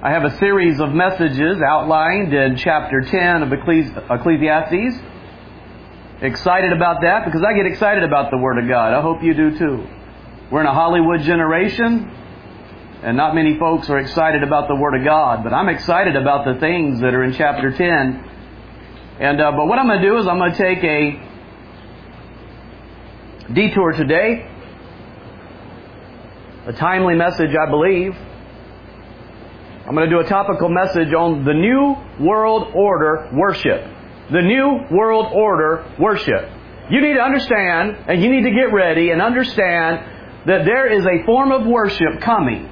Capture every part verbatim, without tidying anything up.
I have a series of messages outlined in chapter ten of Ecclesiastes. Excited about that because I get excited about the Word of God. I hope you do too. We're in a Hollywood generation, and not many folks are excited about the Word of God. But I'm excited about the things that are in chapter ten. And uh, but what I'm going to do is I'm going to take a detour today. A timely message, I believe. I'm going to do a topical message on the New World Order worship. The New World Order worship. You need to understand, and you need to get ready and understand that there is a form of worship coming.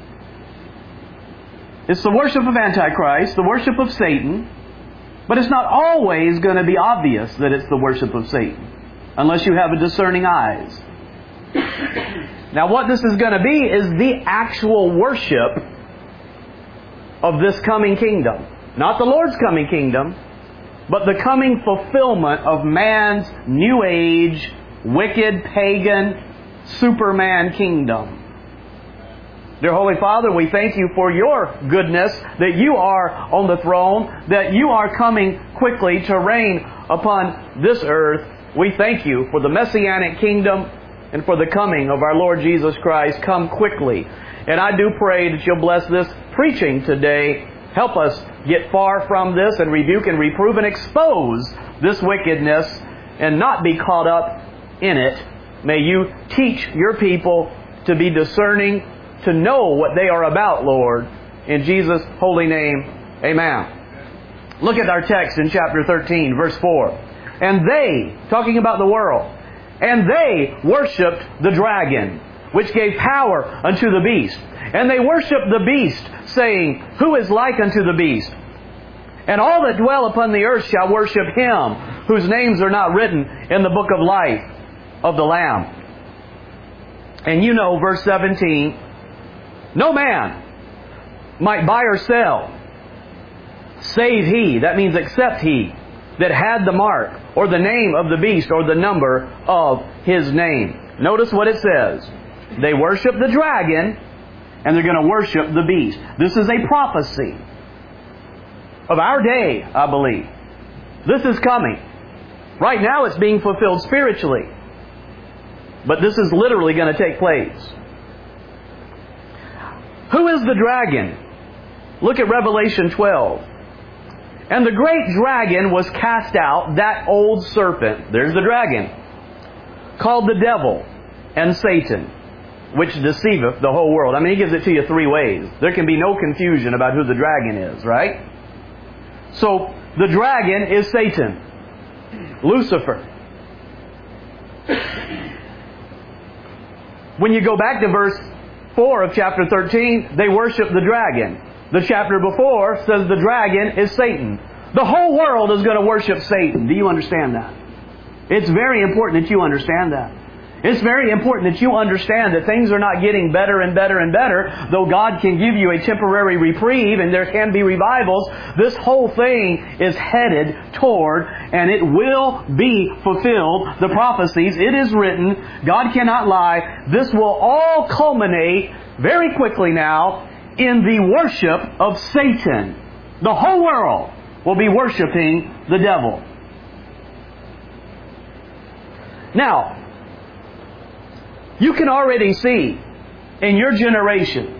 It's the worship of Antichrist, the worship of Satan, but it's not always going to be obvious that it's the worship of Satan, unless you have a discerning eyes. Now what this is going to be is the actual worship of this coming kingdom. Not the Lord's coming kingdom, but the coming fulfillment of man's New Age, wicked, pagan, Superman kingdom. Dear Holy Father, we thank You for Your goodness, that You are on the throne, that You are coming quickly to reign upon this earth. We thank You for the Messianic kingdom and for the coming of our Lord Jesus Christ. Come quickly. And I do pray that You'll bless this preaching today. Help us get far from this and rebuke and reprove and expose this wickedness and not be caught up in it. May You teach Your people to be discerning, to know what they are about, Lord. In Jesus' holy name, amen. Look at our text in chapter thirteen, verse four. And they, talking about the world, and they worshipped the dragon, which gave power unto the beast. And they worshipped the beast, saying, Who is like unto the beast? And all that dwell upon the earth shall worship him, whose names are not written in the book of life of the Lamb. And you know, verse seventeen, no man might buy or sell, save he, that means except he, that had the mark, or the name of the beast, or the number of his name. Notice what it says. They worship the dragon, and they're going to worship the beast. This is a prophecy of our day, I believe. This is coming. Right now it's being fulfilled spiritually. But this is literally going to take place. Who is the dragon? Look at Revelation twelve. And the great dragon was cast out, that old serpent, there's the dragon, called the devil and Satan, which deceiveth the whole world. I mean, he gives it to you three ways. There can be no confusion about who the dragon is, right? So, the dragon is Satan, Lucifer. When you go back to verse four of chapter thirteen, they worship the dragon. The chapter before says the dragon is Satan. The whole world is going to worship Satan. Do you understand that? It's very important that you understand that. It's very important that you understand that things are not getting better and better and better. Though God can give you a temporary reprieve and there can be revivals, this whole thing is headed toward, and it will be fulfilled, the prophecies. It is written. God cannot lie. This will all culminate very quickly now in the worship of Satan. The whole world will be worshiping the devil. Now, you can already see in your generation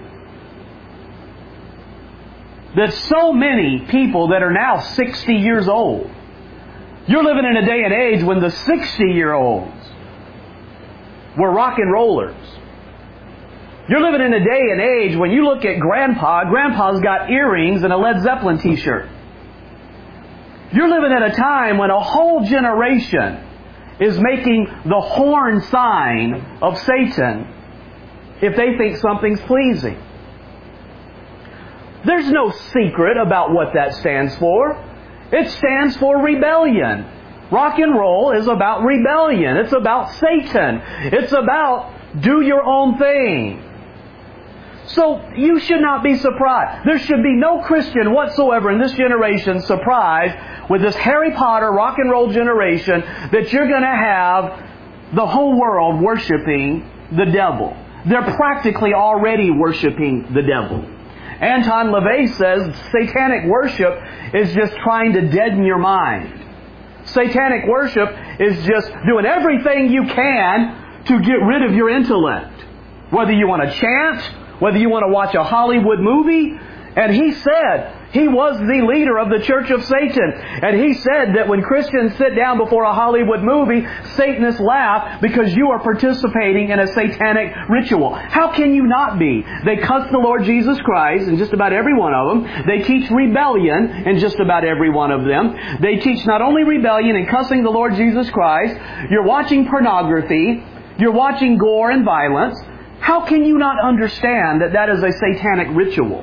that so many people that are now sixty years old, you're living in a day and age when the sixty-year-olds were rock and rollers. You're living in a day and age when you look at Grandpa, Grandpa's got earrings and a Led Zeppelin t-shirt. You're living at a time when a whole generation is making the horn sign of Satan if they think something's pleasing. There's no secret about what that stands for. It stands for rebellion. Rock and roll is about rebellion. It's about Satan. It's about do your own thing. So you should not be surprised. There should be no Christian whatsoever in this generation surprised with this Harry Potter rock and roll generation that you're going to have the whole world worshiping the devil. They're practically already worshiping the devil. Anton LaVey says satanic worship is just trying to deaden your mind. Satanic worship is just doing everything you can to get rid of your intellect. Whether you want to chant, whether you want to watch a Hollywood movie. And he said, he was the leader of the Church of Satan. And he said that when Christians sit down before a Hollywood movie, Satanists laugh because you are participating in a satanic ritual. How can you not be? They cuss the Lord Jesus Christ in just about every one of them. They teach rebellion in just about every one of them. They teach not only rebellion and cussing the Lord Jesus Christ, you're watching pornography, you're watching gore and violence. How can you not understand that that is a satanic ritual?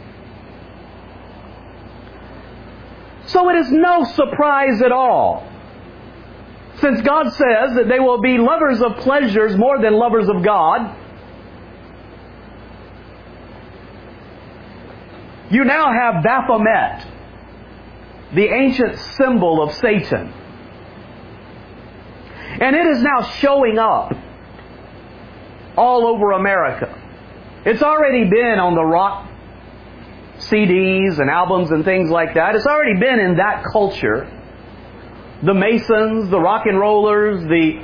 So it is no surprise at all, since God says that they will be lovers of pleasures more than lovers of God. You now have Baphomet, the ancient symbol of Satan. And it is now showing up all over America. It's already been on the rock C Ds and albums and things like that. It's already been in that culture. The Masons, the rock and rollers, the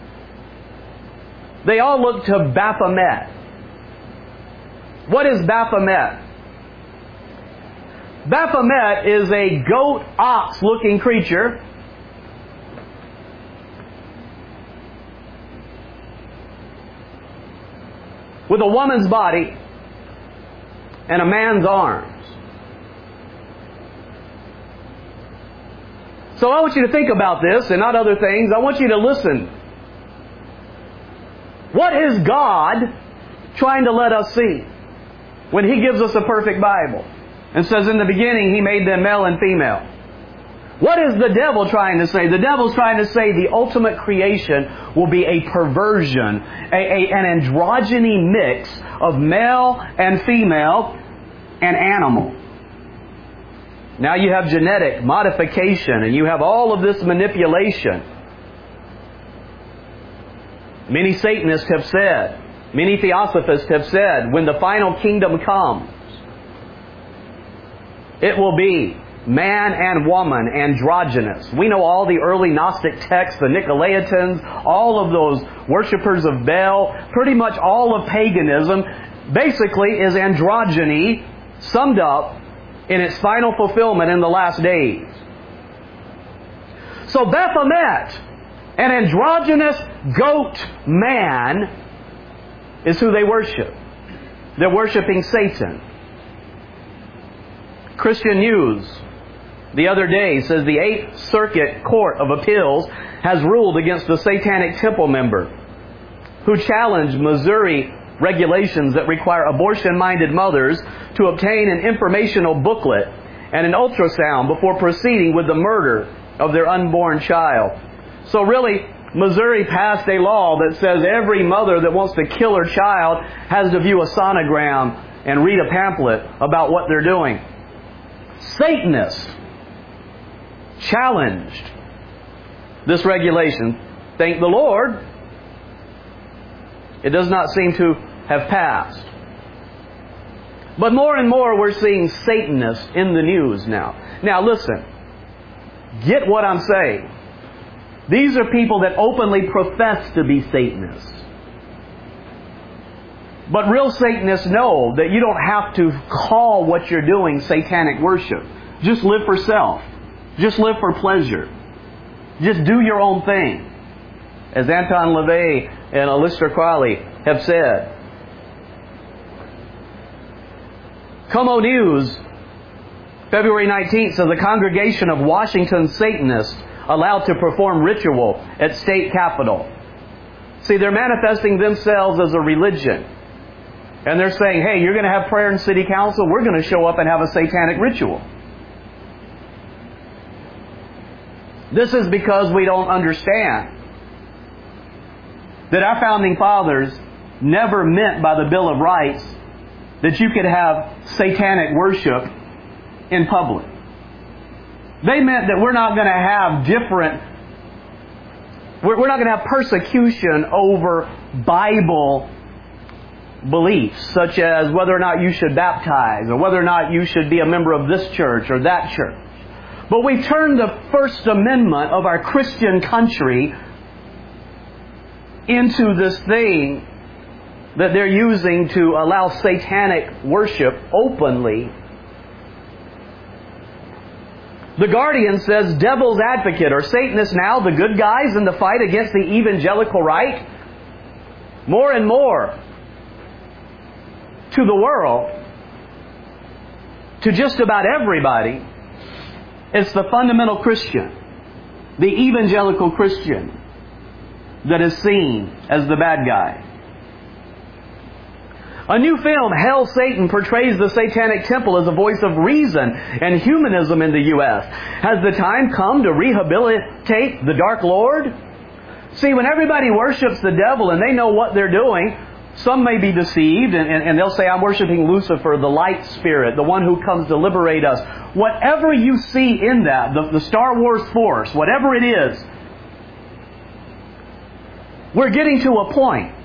they all look to Baphomet. What is Baphomet? Baphomet is a goat ox looking creature with a woman's body and a man's arms. So I want you to think about this and not other things. I want you to listen. What is God trying to let us see when He gives us a perfect Bible and says in the beginning He made them male and female? What is the devil trying to say? The devil's trying to say the ultimate creation will be a perversion, a, a, an androgyny mix of male and female and animal. Now you have genetic modification and you have all of this manipulation. Many Satanists have said, many Theosophists have said, when the final kingdom comes, it will be man and woman, androgynous. We know all the early Gnostic texts, the Nicolaitans, all of those worshippers of Baal, pretty much all of paganism, basically is androgyny summed up in its final fulfillment in the last days. So Baphomet, an androgynous goat man, is who they worship. They're worshiping Satan. Christian News the other day says the Eighth Circuit Court of Appeals has ruled against a Satanic Temple member who challenged Missouri regulations that require abortion-minded mothers to obtain an informational booklet and an ultrasound before proceeding with the murder of their unborn child. So really, Missouri passed a law that says every mother that wants to kill her child has to view a sonogram and read a pamphlet about what they're doing. Satanists challenged this regulation. Thank the Lord, it does not seem to have passed. But more and more we're seeing Satanists in the news now. Now listen, get what I'm saying. These are people that openly profess to be Satanists. But real Satanists know that you don't have to call what you're doing satanic worship. Just live for self. Just live for pleasure. Just do your own thing. As Anton LaVey and Aleister Crowley have said. Como News, February nineteenth, says a congregation of Washington Satanists allowed to perform ritual at state capitol. See, they're manifesting themselves as a religion. And they're saying, hey, you're going to have prayer in city council, we're going to show up and have a satanic ritual. This is because we don't understand that our founding fathers never meant by the Bill of Rights that you could have satanic worship in public. They meant that we're not going to have different, we're not going to have persecution over Bible beliefs, such as whether or not you should baptize, or whether or not you should be a member of this church or that church. But we turn the First Amendment of our Christian country into this thing that they're using to allow satanic worship openly. The Guardian says, devil's advocate. Are Satanists now the good guys in the fight against the evangelical right? More and more to the world, to just about everybody, it's the fundamental Christian, the evangelical Christian, that is seen as the bad guy. A new film, Hell, Satan, portrays the Satanic Temple as a voice of reason and humanism in the U S Has the time come to rehabilitate the Dark Lord? See, when everybody worships the devil and they know what they're doing, some may be deceived and, and, and they'll say, I'm worshiping Lucifer, the light spirit, the one who comes to liberate us. Whatever you see in that, the, the Star Wars force, whatever it is, we're getting to a point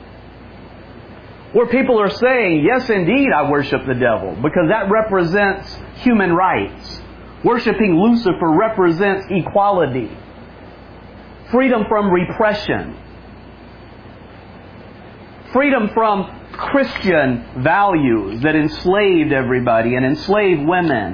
where people are saying, yes, indeed, I worship the devil, because that represents human rights. Worshipping Lucifer represents equality, freedom from repression, freedom from Christian values that enslaved everybody and enslaved women.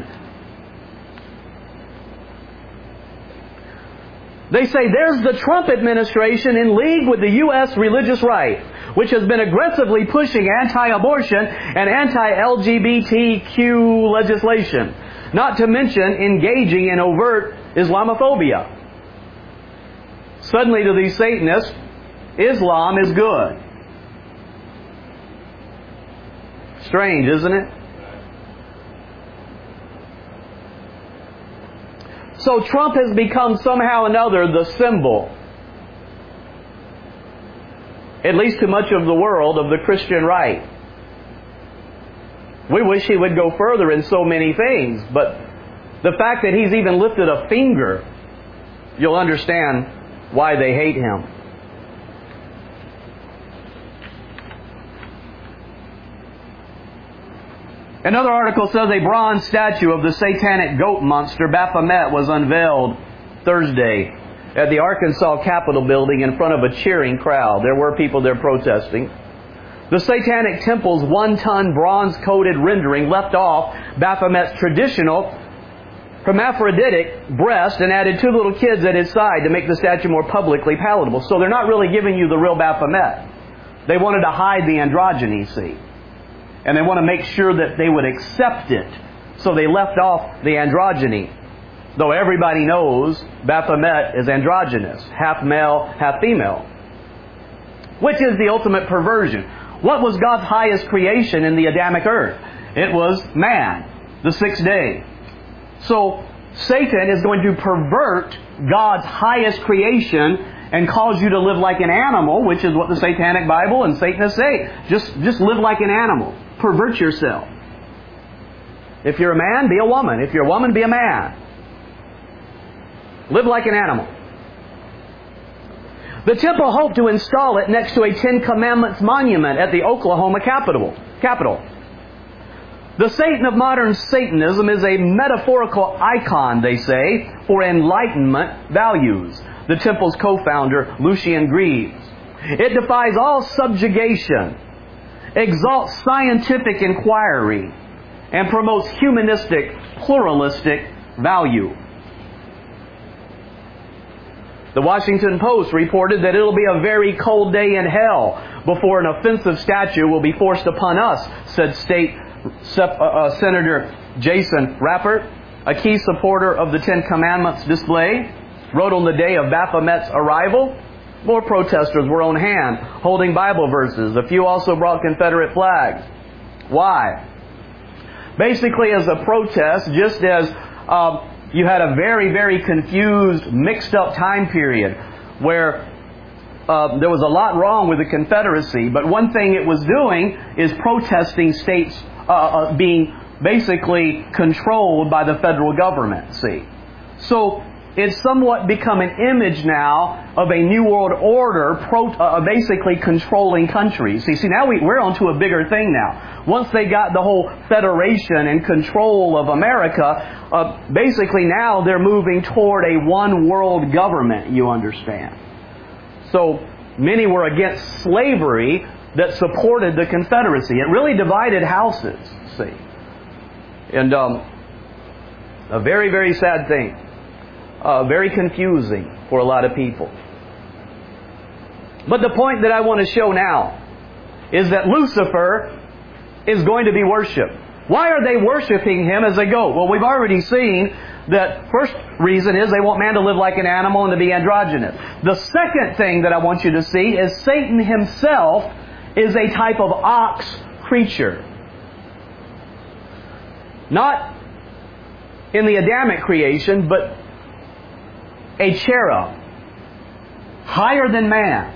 They say there's the Trump administration in league with the U S religious right, which has been aggressively pushing anti-abortion and anti-L G B T Q legislation, not to mention engaging in overt Islamophobia. Suddenly to these Satanists, Islam is good. Strange, isn't it? So Trump has become somehow or another the symbol, at least to much of the world, of the Christian right. We wish he would go further in so many things, but the fact that he's even lifted a finger, you'll understand why they hate him. Another article says a bronze statue of the satanic goat monster Baphomet was unveiled Thursday at the Arkansas Capitol building in front of a cheering crowd. There were people there protesting. The Satanic Temple's one-ton bronze-coated rendering left off Baphomet's traditional hermaphroditic breast and added two little kids at his side to make the statue more publicly palatable. So they're not really giving you the real Baphomet. They wanted to hide the androgyny, see. And they want to make sure that they would accept it. So they left off the androgyny. Though everybody knows Baphomet is androgynous, half male, half female. Which is the ultimate perversion. What was God's highest creation in the Adamic earth? It was man, the sixth day. So Satan is going to pervert God's highest creation and cause you to live like an animal, which is what the Satanic Bible and Satanists say. Just, just live like an animal. Pervert yourself. If you're a man, be a woman. If you're a woman, be a man. Live like an animal. The temple hoped to install it next to a Ten Commandments monument at the Oklahoma Capitol. Capitol. The Satan of modern Satanism is a metaphorical icon, they say, for Enlightenment values. The temple's co-founder, Lucian Greaves. It defies all subjugation, exalts scientific inquiry, and promotes humanistic, pluralistic value. The Washington Post reported that it'll be a very cold day in hell before an offensive statue will be forced upon us, said State Sep- uh, uh, Senator Jason Rappert, a key supporter of the Ten Commandments display, wrote on the day of Baphomet's arrival. More protesters were on hand, holding Bible verses. A few also brought Confederate flags. Why? Basically as a protest, just as uh, you had a very, very confused, mixed up time period where uh, there was a lot wrong with the Confederacy, but one thing it was doing is protesting states uh, uh, being basically controlled by the federal government, see. So it's somewhat become an image now of a New World Order pro, uh, basically controlling countries. See, see now we, we're onto a bigger thing now. Once they got the whole federation and control of America, uh, basically now they're moving toward a one world government, you understand. So many were against slavery that supported the Confederacy. It really divided houses, see. And um, a very, very sad thing. Uh, very confusing for a lot of people. But the point that I want to show now is that Lucifer is going to be worshipped. Why are they worshiping him as a goat? Well, we've already seen that first reason is they want man to live like an animal and to be androgynous. The second thing that I want you to see is Satan himself is a type of ox creature. Not in the Adamic creation, but a cherub, higher than man.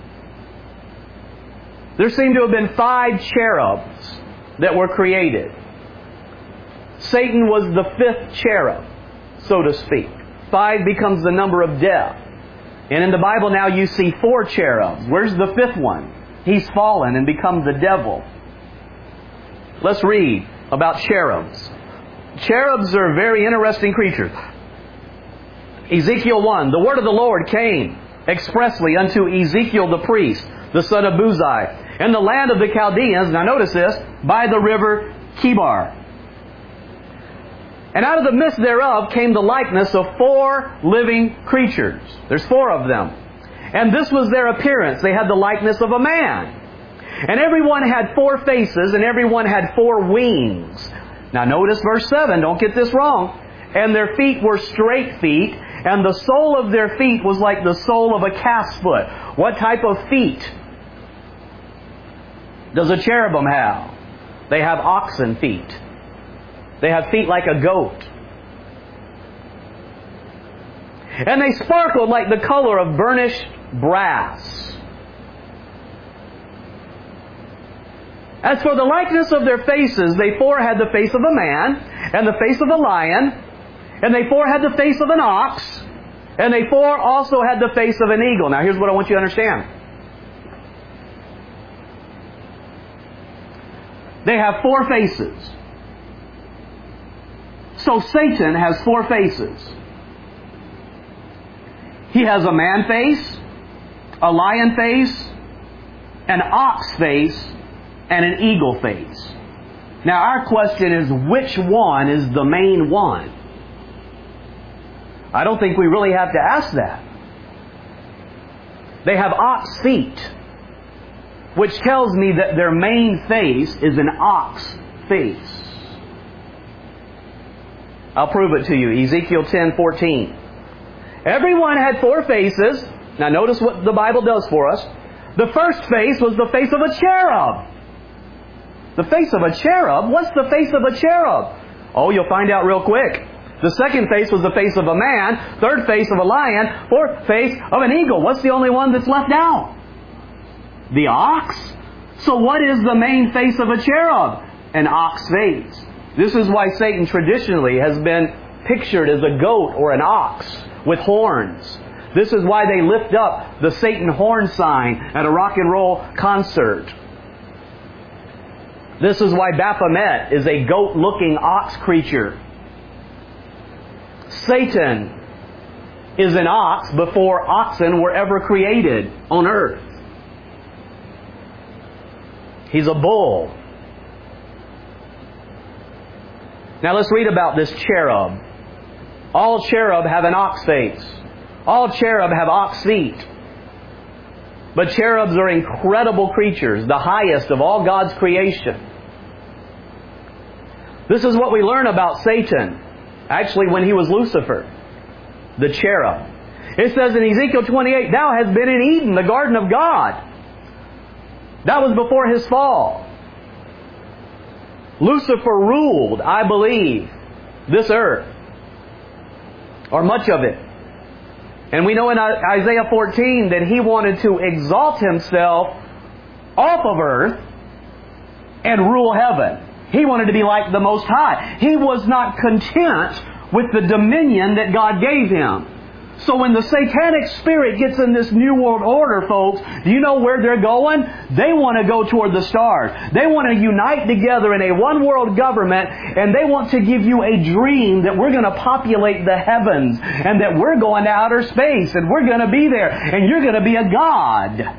There seem to have been five cherubs that were created. Satan was the fifth cherub, so to speak. Five becomes the number of death. And in the Bible now you see four cherubs. Where's the fifth one? He's fallen and become the devil. Let's read about cherubs. Cherubs are very interesting creatures. Ezekiel one, the word of the Lord came expressly unto Ezekiel the priest, the son of Buzi, in the land of the Chaldeans, now notice this, by the river Chebar. And out of the midst thereof came the likeness of four living creatures. There's four of them. And this was their appearance. They had the likeness of a man. And everyone had four faces, and everyone had four wings. Now notice verse seven, don't get this wrong. And their feet were straight feet, and the sole of their feet was like the sole of a calf's foot. What type of feet does a cherubim have? They have oxen feet. They have feet like a goat. And they sparkled like the color of burnished brass. As for the likeness of their faces, they four had the face of a man, and the face of a lion, and they four had the face of an ox, and they four also had the face of an eagle. Now here's what I want you to understand. They have four faces. So Satan has four faces. He has a man face, a lion face, an ox face, and an eagle face. Now our question is, which one is the main one? I don't think we really have to ask that. They have ox feet, which tells me that their main face is an ox face. I'll prove it to you. Ezekiel ten fourteen. Everyone had four faces. Now notice what the Bible does for us. The first face was the face of a cherub. The face of a cherub? What's the face of a cherub? Oh, you'll find out real quick. The second face was the face of a man. Third face of a lion. Fourth face of an eagle. What's the only one that's left out? The ox? So what is the main face of a cherub? An ox face. This is why Satan traditionally has been pictured as a goat or an ox with horns. This is why they lift up the Satan horn sign at a rock and roll concert. This is why Baphomet is a goat-looking ox creature. Satan is an ox before oxen were ever created on earth. He's a bull. Now let's read about this cherub. All cherub have an ox face. All cherub have ox feet. But cherubs are incredible creatures, the highest of all God's creation. This is what we learn about Satan, actually when he was Lucifer, the cherub. It says in Ezekiel twenty-eight, "Thou hast been in Eden, the garden of God." That was before his fall. Lucifer ruled, I believe, this earth, or much of it. And we know in Isaiah fourteen that he wanted to exalt himself off of earth and rule heaven. He wanted to be like the Most High. He was not content with the dominion that God gave him. So when the satanic spirit gets in this New World Order, folks, do you know where they're going? They want to go toward the stars. They want to unite together in a one world government, and they want to give you a dream that we're going to populate the heavens, and that we're going to outer space, and we're going to be there, and you're going to be a god.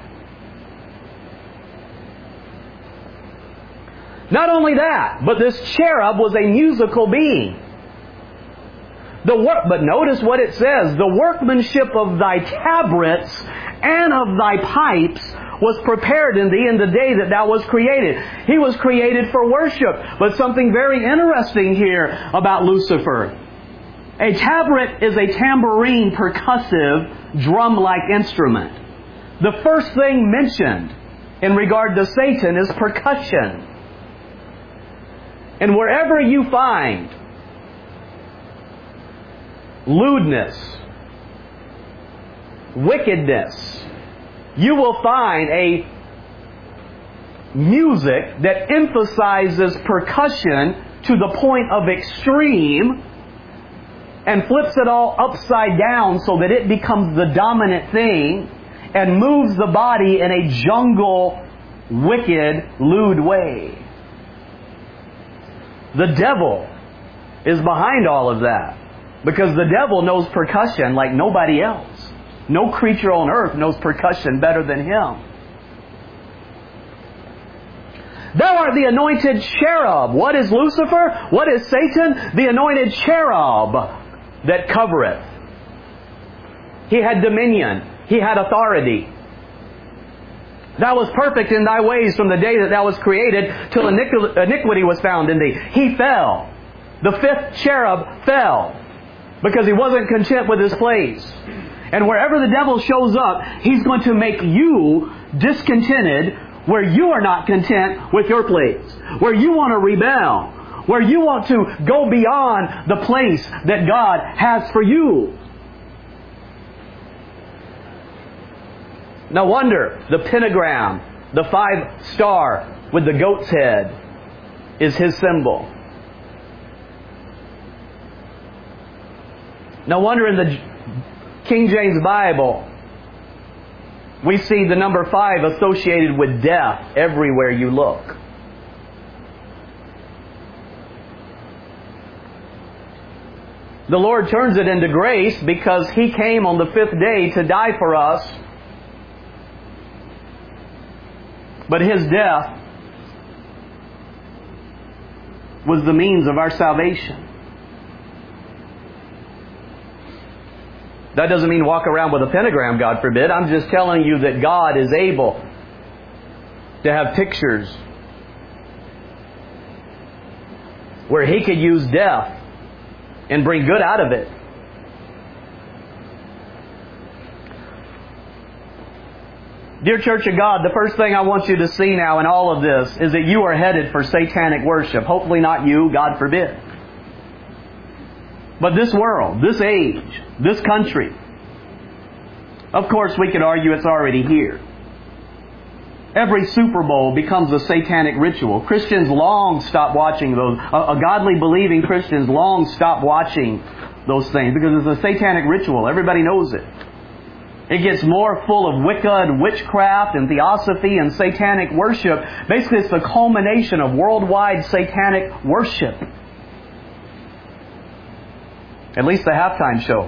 Not only that, but this cherub was a musical being. The work, but notice what it says. The workmanship of thy tabrets and of thy pipes was prepared in thee in the day that thou was created. He was created for worship. But something very interesting here about Lucifer. A tabret is a tambourine percussive drum-like instrument. The first thing mentioned in regard to Satan is percussion. And wherever you find lewdness, wickedness, you will find a music that emphasizes percussion to the point of extreme and flips it all upside down so that it becomes the dominant thing and moves the body in a jungle, wicked, lewd way. The devil is behind all of that. Because the devil knows percussion like nobody else. No creature on earth knows percussion better than him. Thou art the anointed cherub. What is Lucifer? What is Satan? The anointed cherub that covereth. He had dominion. He had authority. Thou was perfect in thy ways from the day that thou was created till iniquity was found in thee. He fell. The fifth cherub fell. Because he wasn't content with his place. And wherever the devil shows up, he's going to make you discontented where you are not content with your place. Where you want to rebel. Where you want to go beyond the place that God has for you. No wonder the pentagram, the five star with the goat's head, is his symbol. No wonder in the King James Bible we see the number five associated with death everywhere you look. The Lord turns it into grace because He came on the fifth day to die for us. But His death was the means of our salvation. That doesn't mean walk around with a pentagram, God forbid. I'm just telling you that God is able to have pictures where He could use death and bring good out of it. Dear Church of God, the first thing I want you to see now in all of this is that you are headed for satanic worship. Hopefully not you, God forbid. But this world, this age, this country, of course we could argue it's already here. Every Super Bowl becomes a satanic ritual. Christians long stop watching those. A, a godly believing Christians long stop watching those things because it's a satanic ritual. Everybody knows it. It gets more full of Wicca and witchcraft and theosophy and satanic worship. Basically, it's the culmination of worldwide satanic worship. At least the halftime show.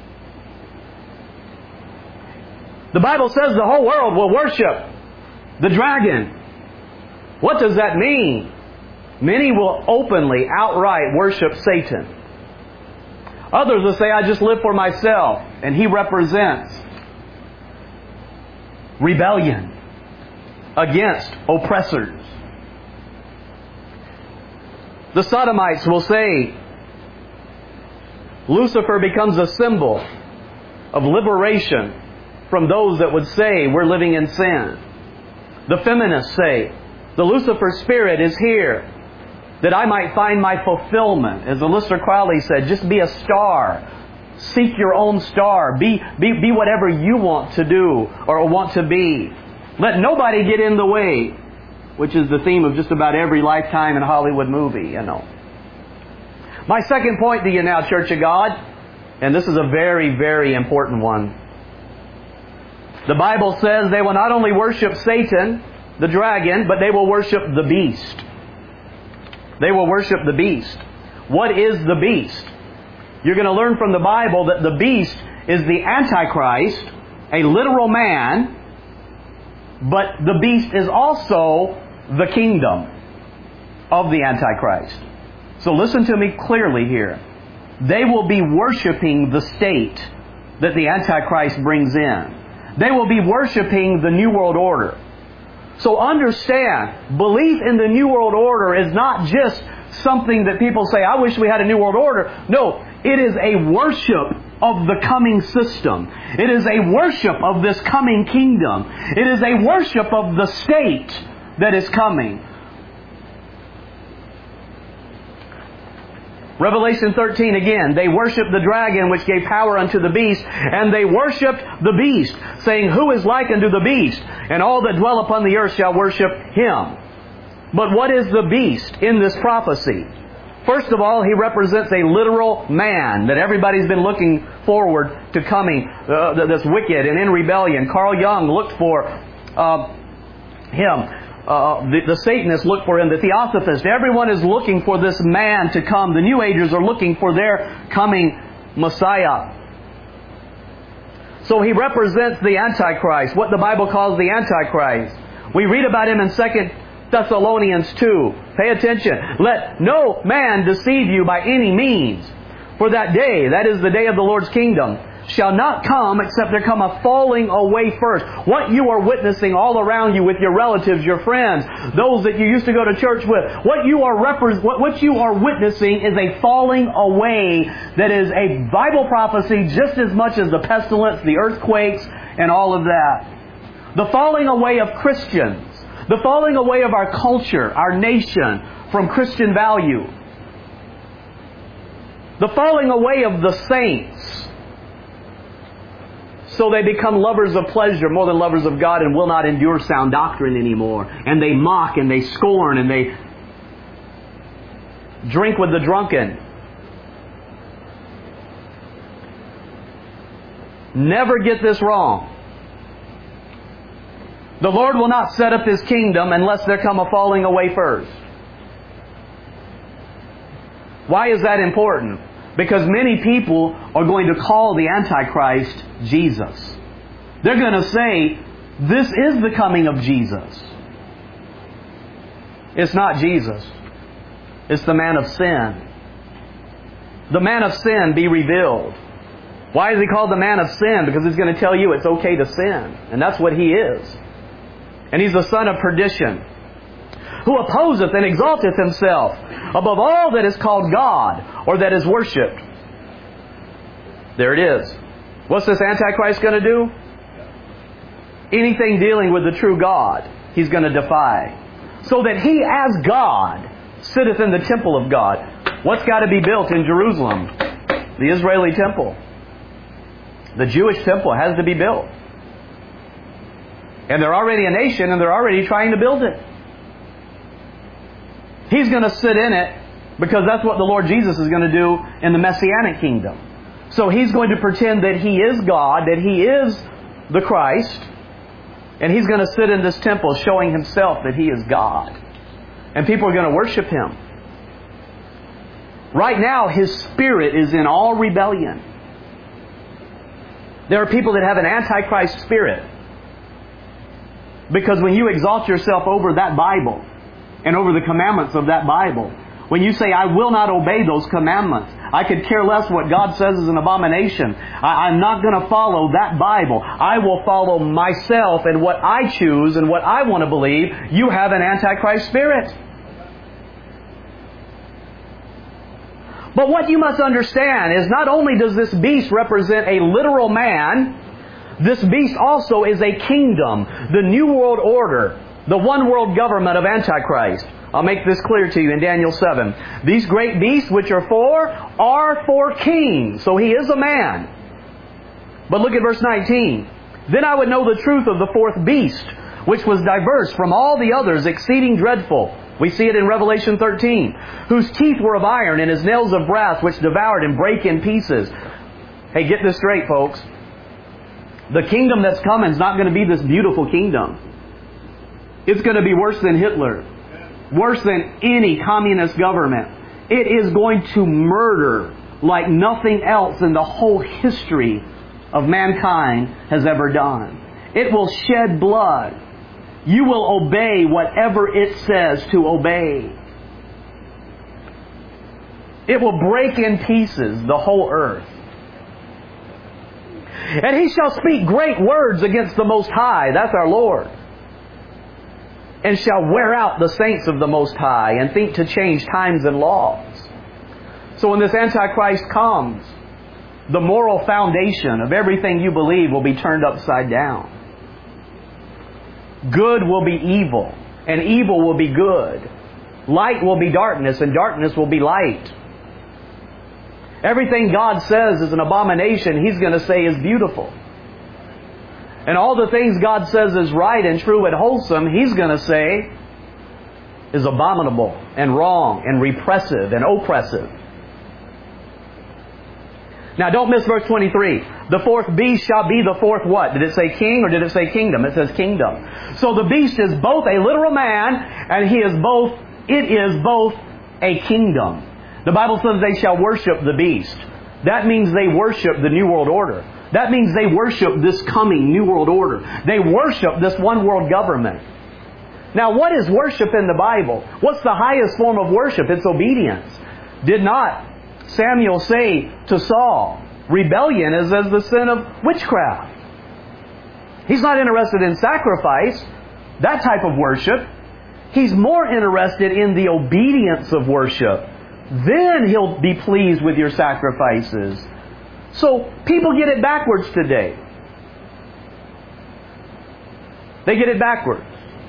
The Bible says the whole world will worship the dragon. What does that mean? Many will openly, outright worship Satan. Others will say, I just live for myself. And he represents rebellion against oppressors. The Sodomites will say, Lucifer becomes a symbol of liberation from those that would say we're living in sin. The feminists say, the Lucifer spirit is here that I might find my fulfillment. As Aleister Crowley said, just be a star. Seek your own star. Be, be, be whatever you want to do or want to be. Let nobody get in the way, which is the theme of just about every Lifetime and Hollywood movie, you know. My second point to you now, Church of God, And this is a very, very important one. The Bible says they will not only worship Satan, the dragon, but they will worship the beast. They will worship the beast. What is the beast? You're going to learn from the Bible that the beast is the Antichrist, a literal man, but the beast is also the kingdom of the Antichrist. So listen to me clearly here. They will be worshiping the state that the Antichrist brings in. They will be worshiping the New World Order. So understand, belief in the New World Order is not just something that people say, I wish we had a New World Order. No, it is a worship of the coming system. It is a worship of this coming kingdom. It is a worship of the state that is coming. Revelation thirteen again, they worshiped the dragon which gave power unto the beast, and they worshiped the beast, saying, Who is like unto the beast? And all that dwell upon the earth shall worship him. But what is the beast in this prophecy? First of all, he represents a literal man that everybody's been looking forward to coming, uh, that's wicked and in rebellion. Carl Jung looked for uh, him. Uh, the, the Satanists look for him, the Theosophists. Everyone is looking for this man to come. The New Agers are looking for their coming Messiah. So he represents the Antichrist, what the Bible calls the Antichrist. We read about him in Second Thessalonians two. Pay attention. Let no man deceive you by any means. For that day, that is the day of the Lord's kingdom, shall not come except there come a falling away first. What you are witnessing all around you with your relatives, your friends, those that you used to go to church with, what you are repre- what, what you are witnessing is a falling away that is a Bible prophecy just as much as the pestilence, the earthquakes, and all of that. The falling away of Christians. The falling away of our culture, our nation, from Christian value. The falling away of the saints. So they become lovers of pleasure more than lovers of God and will not endure sound doctrine anymore. And they mock and they scorn and they drink with the drunken. Never get this wrong. The Lord will not set up His kingdom unless there come a falling away first. Why is that important? Because many people are going to call the Antichrist Jesus. They're going to say, this is the coming of Jesus. It's not Jesus. It's the man of sin. The man of sin be revealed. Why is he called the man of sin? Because he's going to tell you it's okay to sin. And that's what he is. And he's the son of perdition, who opposeth and exalteth himself above all that is called God or that is worshipped. There it is. What's this Antichrist going to do? Anything dealing with the true God, he's going to defy. So that he as God sitteth in the temple of God. What's got to be built in Jerusalem? The Israeli temple. The Jewish temple has to be built. And they're already a nation and they're already trying to build it. He's going to sit in it because that's what the Lord Jesus is going to do in the Messianic kingdom. So He's going to pretend that He is God, that He is the Christ, and He's going to sit in this temple showing Himself that He is God. And people are going to worship Him. Right now, His spirit is in all rebellion. There are people that have an Antichrist spirit. Because when you exalt yourself over that Bible and over the commandments of that Bible, when you say, I will not obey those commandments, I could care less what God says is an abomination. I, I'm not going to follow that Bible. I will follow myself and what I choose and what I want to believe. You have an Antichrist spirit. But what you must understand is not only does this beast represent a literal man, this beast also is a kingdom, the New World Order, the one world government of Antichrist. I'll make this clear to you in Daniel seven. These great beasts which are four are for kings. So he is a man. But look at verse nineteen. Then I would know the truth of the fourth beast, which was diverse from all the others, exceeding dreadful. We see it in Revelation thirteen. Whose teeth were of iron, and his nails of brass, which devoured and brake in pieces. Hey, get this straight, folks. The kingdom that's coming is not going to be this beautiful kingdom. It's going to be worse than Hitler. Worse than any communist government. It is going to murder like nothing else in the whole history of mankind has ever done. It will shed blood. You will obey whatever it says to obey. It will break in pieces the whole earth. And He shall speak great words against the Most High. That's our Lord. And shall wear out the saints of the Most High and think to change times and laws. So when this Antichrist comes, the moral foundation of everything you believe will be turned upside down. Good will be evil, and evil will be good. Light will be darkness, and darkness will be light. Everything God says is an abomination, He's going to say is beautiful. And all the things God says is right and true and wholesome, He's going to say is abominable and wrong and repressive and oppressive. Now don't miss verse twenty-three. The fourth beast shall be the fourth what? Did it say king or did it say kingdom? It says kingdom. So the beast is both a literal man and he is both, it is both a kingdom. The Bible says they shall worship the beast. That means they worship the New World Order. That means they worship this coming New World Order. They worship this one world government. Now what is worship in the Bible? What's the highest form of worship? It's obedience. Did not Samuel say to Saul, rebellion is as the sin of witchcraft. He's not interested in sacrifice, that type of worship. He's more interested in the obedience of worship. Then He'll be pleased with your sacrifices. So people get it backwards today. They get it backwards.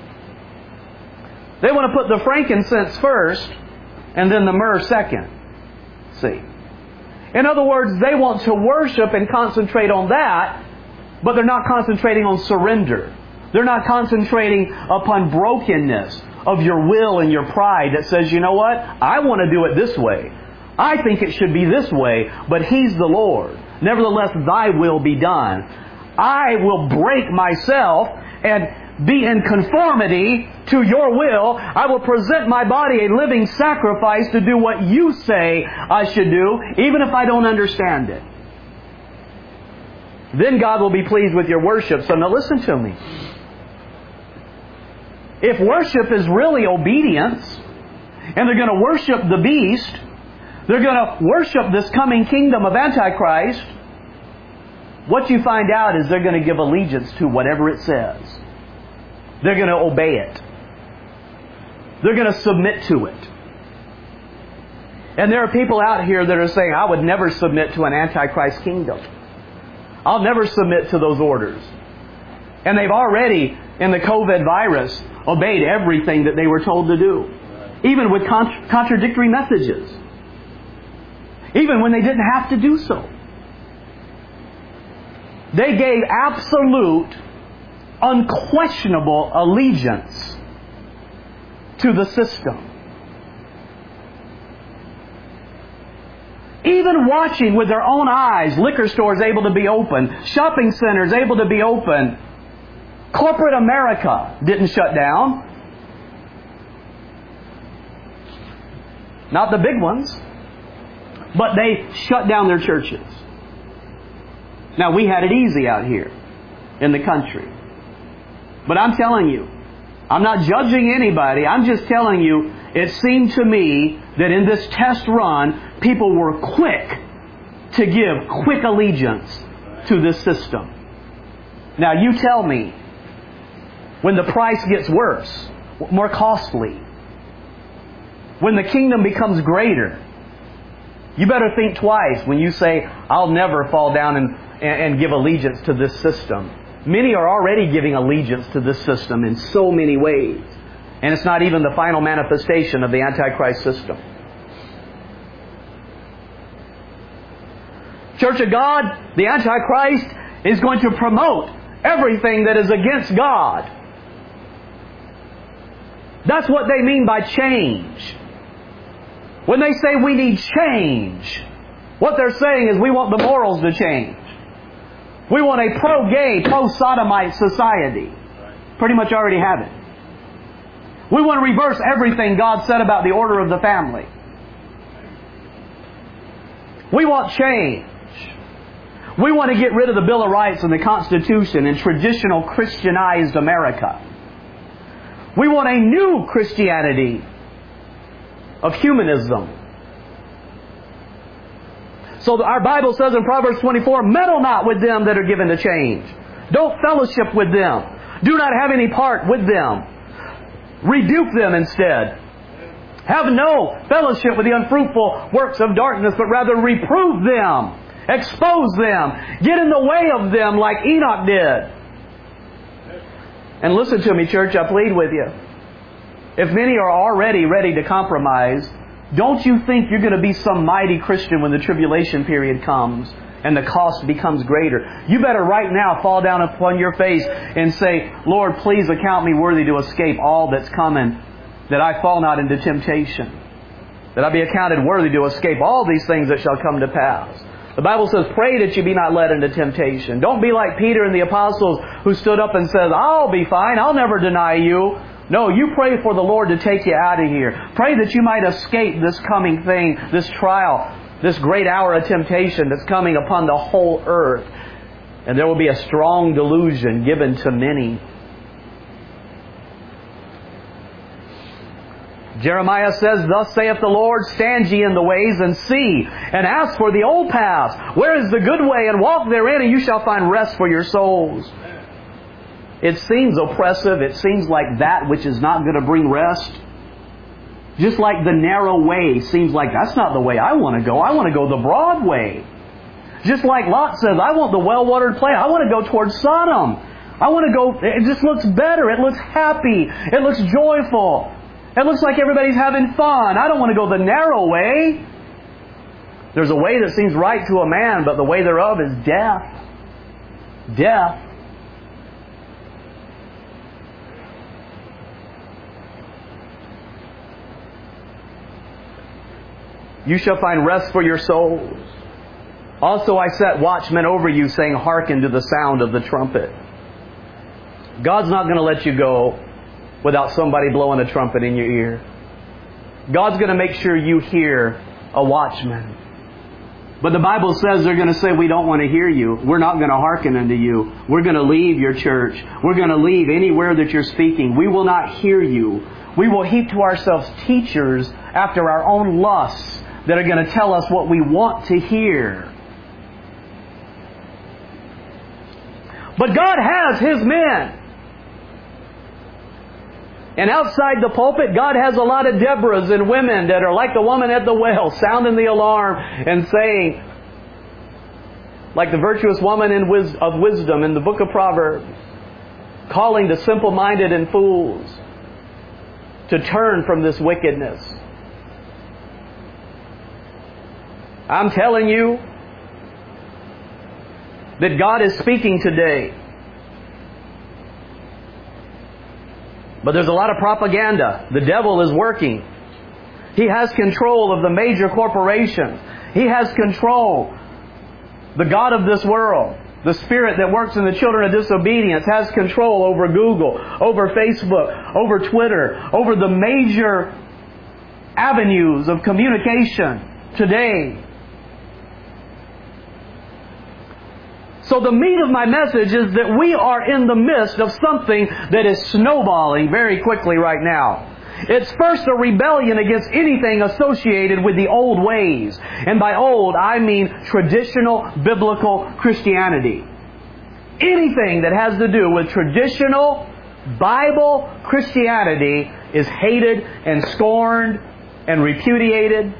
They want to put the frankincense first and then the myrrh second. See? In other words, they want to worship and concentrate on that, but they're not concentrating on surrender. They're not concentrating upon brokenness of your will and your pride that says, you know what? I want to do it this way. I think it should be this way, but He's the Lord. Nevertheless, Thy will be done. I will break myself and be in conformity to Your will. I will present my body a living sacrifice to do what You say I should do, even if I don't understand it. Then God will be pleased with your worship. So now listen to me. If worship is really obedience, and they're going to worship the beast, they're going to worship this coming kingdom of Antichrist, what you find out is they're going to give allegiance to whatever it says. They're going to obey it. They're going to submit to it. And there are people out here that are saying, I would never submit to an Antichrist kingdom. I'll never submit to those orders. And they've already, in the COVID virus, obeyed everything that they were told to do. Even with contra- contradictory messages. Even when they didn't have to do so. They gave absolute, unquestionable allegiance to the system. Even watching with their own eyes, liquor stores able to be open, shopping centers able to be open. Corporate America didn't shut down. Not the big ones. But they shut down their churches. Now, we had it easy out here in the country. But I'm telling you, I'm not judging anybody. I'm just telling you, it seemed to me that in this test run, people were quick to give quick allegiance to this system. Now, you tell me, when the price gets worse, more costly, when the kingdom becomes greater, you better think twice when you say, I'll never fall down and, and, and give allegiance to this system. Many are already giving allegiance to this system in so many ways. And it's not even the final manifestation of the Antichrist system. Church of God, the Antichrist is going to promote everything that is against God. That's what they mean by change. When they say we need change, What they're saying is we want the morals to change. We want a pro-gay, pro-sodomite society. Pretty much already have it. We want to reverse everything God said about the order of the family. We want change. We want to get rid of the Bill of Rights and the Constitution and traditional Christianized America. We want a new Christianity of humanism. So our Bible says in Proverbs twenty-four, meddle not with them that are given to change. Don't fellowship with them. Do not have any part with them. Rebuke them instead. Have no fellowship with the unfruitful works of darkness, but rather reprove them. Expose them. Get in the way of them like Enoch did. And listen to me, church, I plead with you. If many are already ready to compromise, don't you think you're going to be some mighty Christian when the tribulation period comes and the cost becomes greater? You better right now fall down upon your face and say, Lord, please account me worthy to escape all that's coming, that I fall not into temptation, that I be accounted worthy to escape all these things that shall come to pass. The Bible says, pray that you be not led into temptation. Don't be like Peter and the apostles who stood up and said, I'll be fine, I'll never deny you. No, you pray for the Lord to take you out of here. Pray that you might escape this coming thing, this trial, this great hour of temptation that's coming upon the whole earth. And there will be a strong delusion given to many. Jeremiah says, thus saith the Lord, stand ye in the ways and see, and ask for the old paths. Where is the good way? And walk therein, and you shall find rest for your souls. It seems oppressive. It seems like that which is not going to bring rest. Just like the narrow way seems like that's not the way I want to go. I want to go the broad way. Just like Lot says, I want the well-watered place. I want to go towards Sodom. I want to go, it just looks better. It looks happy. It looks joyful. It looks like everybody's having fun. I don't want to go the narrow way. There's a way that seems right to a man, but the way thereof is death. Death. You shall find rest for your souls. Also I set watchmen over you, saying, hearken to the sound of the trumpet. God's not going to let you go without somebody blowing a trumpet in your ear. God's going to make sure you hear a watchman. But the Bible says they're going to say, we don't want to hear you. We're not going to hearken unto you. We're going to leave your church. We're going to leave anywhere that you're speaking. We will not hear you. We will heap to ourselves teachers after our own lusts that are going to tell us what we want to hear. But God has His men. And outside the pulpit, God has a lot of Deborahs and women that are like the woman at the well, sounding the alarm and saying, like the virtuous woman in wis- of wisdom in the book of Proverbs, calling the simple-minded and fools to turn from this wickedness. I'm telling you that God is speaking today. But there's a lot of propaganda. The devil is working. He has control of the major corporations. He has control. The God of this world, the spirit that works in the children of disobedience, has control over Google, over Facebook, over Twitter, over the major avenues of communication today. So the meat of my message is that we are in the midst of something that is snowballing very quickly right now. It's first a rebellion against anything associated with the old ways. And by old, I mean traditional biblical Christianity. Anything that has to do with traditional Bible Christianity is hated and scorned and repudiated.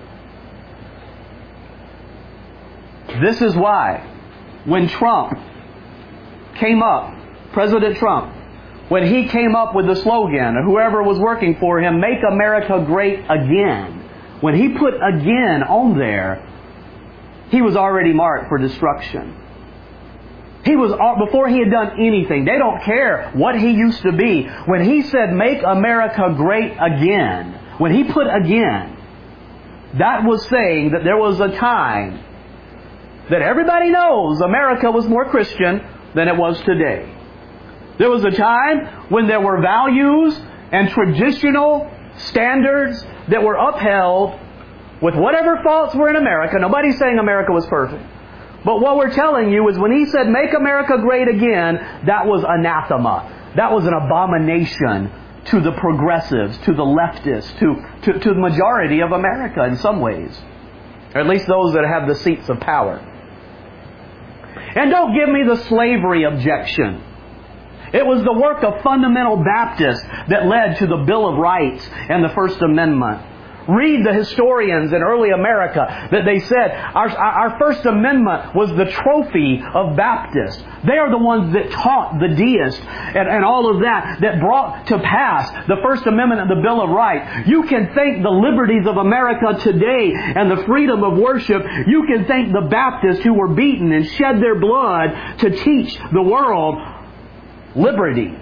This is why when Trump came up, President Trump, when he came up with the slogan, or whoever was working for him, Make America Great Again, when he put again on there, he was already marked for destruction. He was, before he had done anything, they don't care what he used to be. When he said, Make America Great Again, when he put again, that was saying that there was a time that everybody knows America was more Christian than it was today. There was a time when there were values and traditional standards that were upheld with whatever faults were in America. Nobody's saying America was perfect. But what we're telling you is when He said, make America great again, that was anathema. That was an abomination to the progressives, to the leftists, to, to, to the majority of America in some ways. Or at least those that have the seats of power. And don't give me the slavery objection. It was the work of fundamental Baptists that led to the Bill of Rights and the First Amendment. Read the historians in early America that they said our, our First Amendment was the trophy of Baptists. They are the ones that taught the deists and, and all of that, that brought to pass the First Amendment and the Bill of Rights. You can thank the liberties of America today and the freedom of worship. You can thank the Baptists who were beaten and shed their blood to teach the world liberty.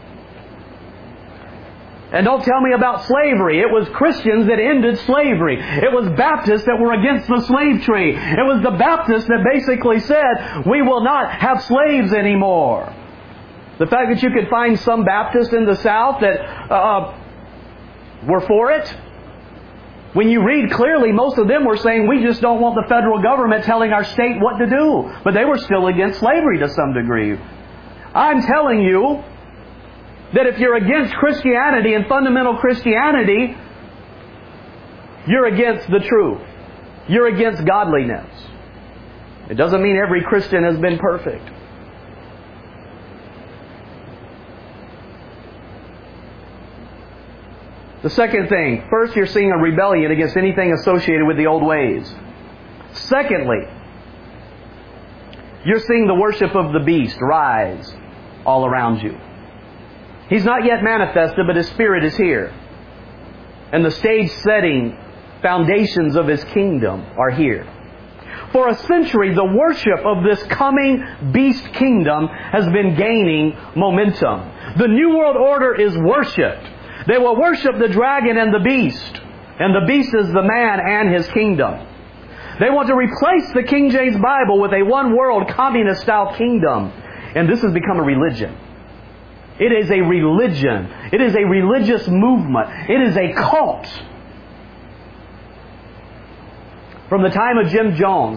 And don't tell me about slavery. It was Christians that ended slavery. It was Baptists that were against the slave trade. It was the Baptists that basically said, we will not have slaves anymore. The fact that you could find some Baptists in the South that uh, were for it, when you read clearly, most of them were saying, we just don't want the federal government telling our state what to do. But they were still against slavery to some degree. I'm telling you that if you're against Christianity and fundamental Christianity, you're against the truth. You're against godliness. It doesn't mean every Christian has been perfect. The second thing, first you're seeing a rebellion against anything associated with the old ways. Secondly, you're seeing the worship of the beast rise all around you. He's not yet manifested, but His Spirit is here. And the stage setting foundations of His kingdom are here. For a century, the worship of this coming beast kingdom has been gaining momentum. The New World Order is worshipped. They will worship the dragon and the beast. And the beast is the man and his kingdom. They want to replace the King James Bible with a one-world communist-style kingdom. And this has become a religion. It is a religion. It is a religious movement. It is a cult. From the time of Jim Jones,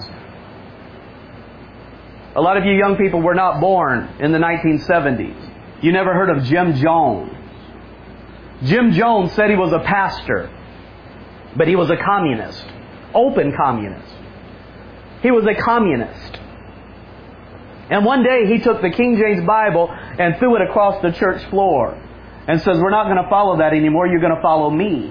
a lot of you young people were not born in the nineteen seventies. You never heard of Jim Jones. Jim Jones said he was a pastor, but he was a communist. Open communist. He was a communist. And one day he took the King James Bible and threw it across the church floor and says, we're not going to follow that anymore, you're going to follow me.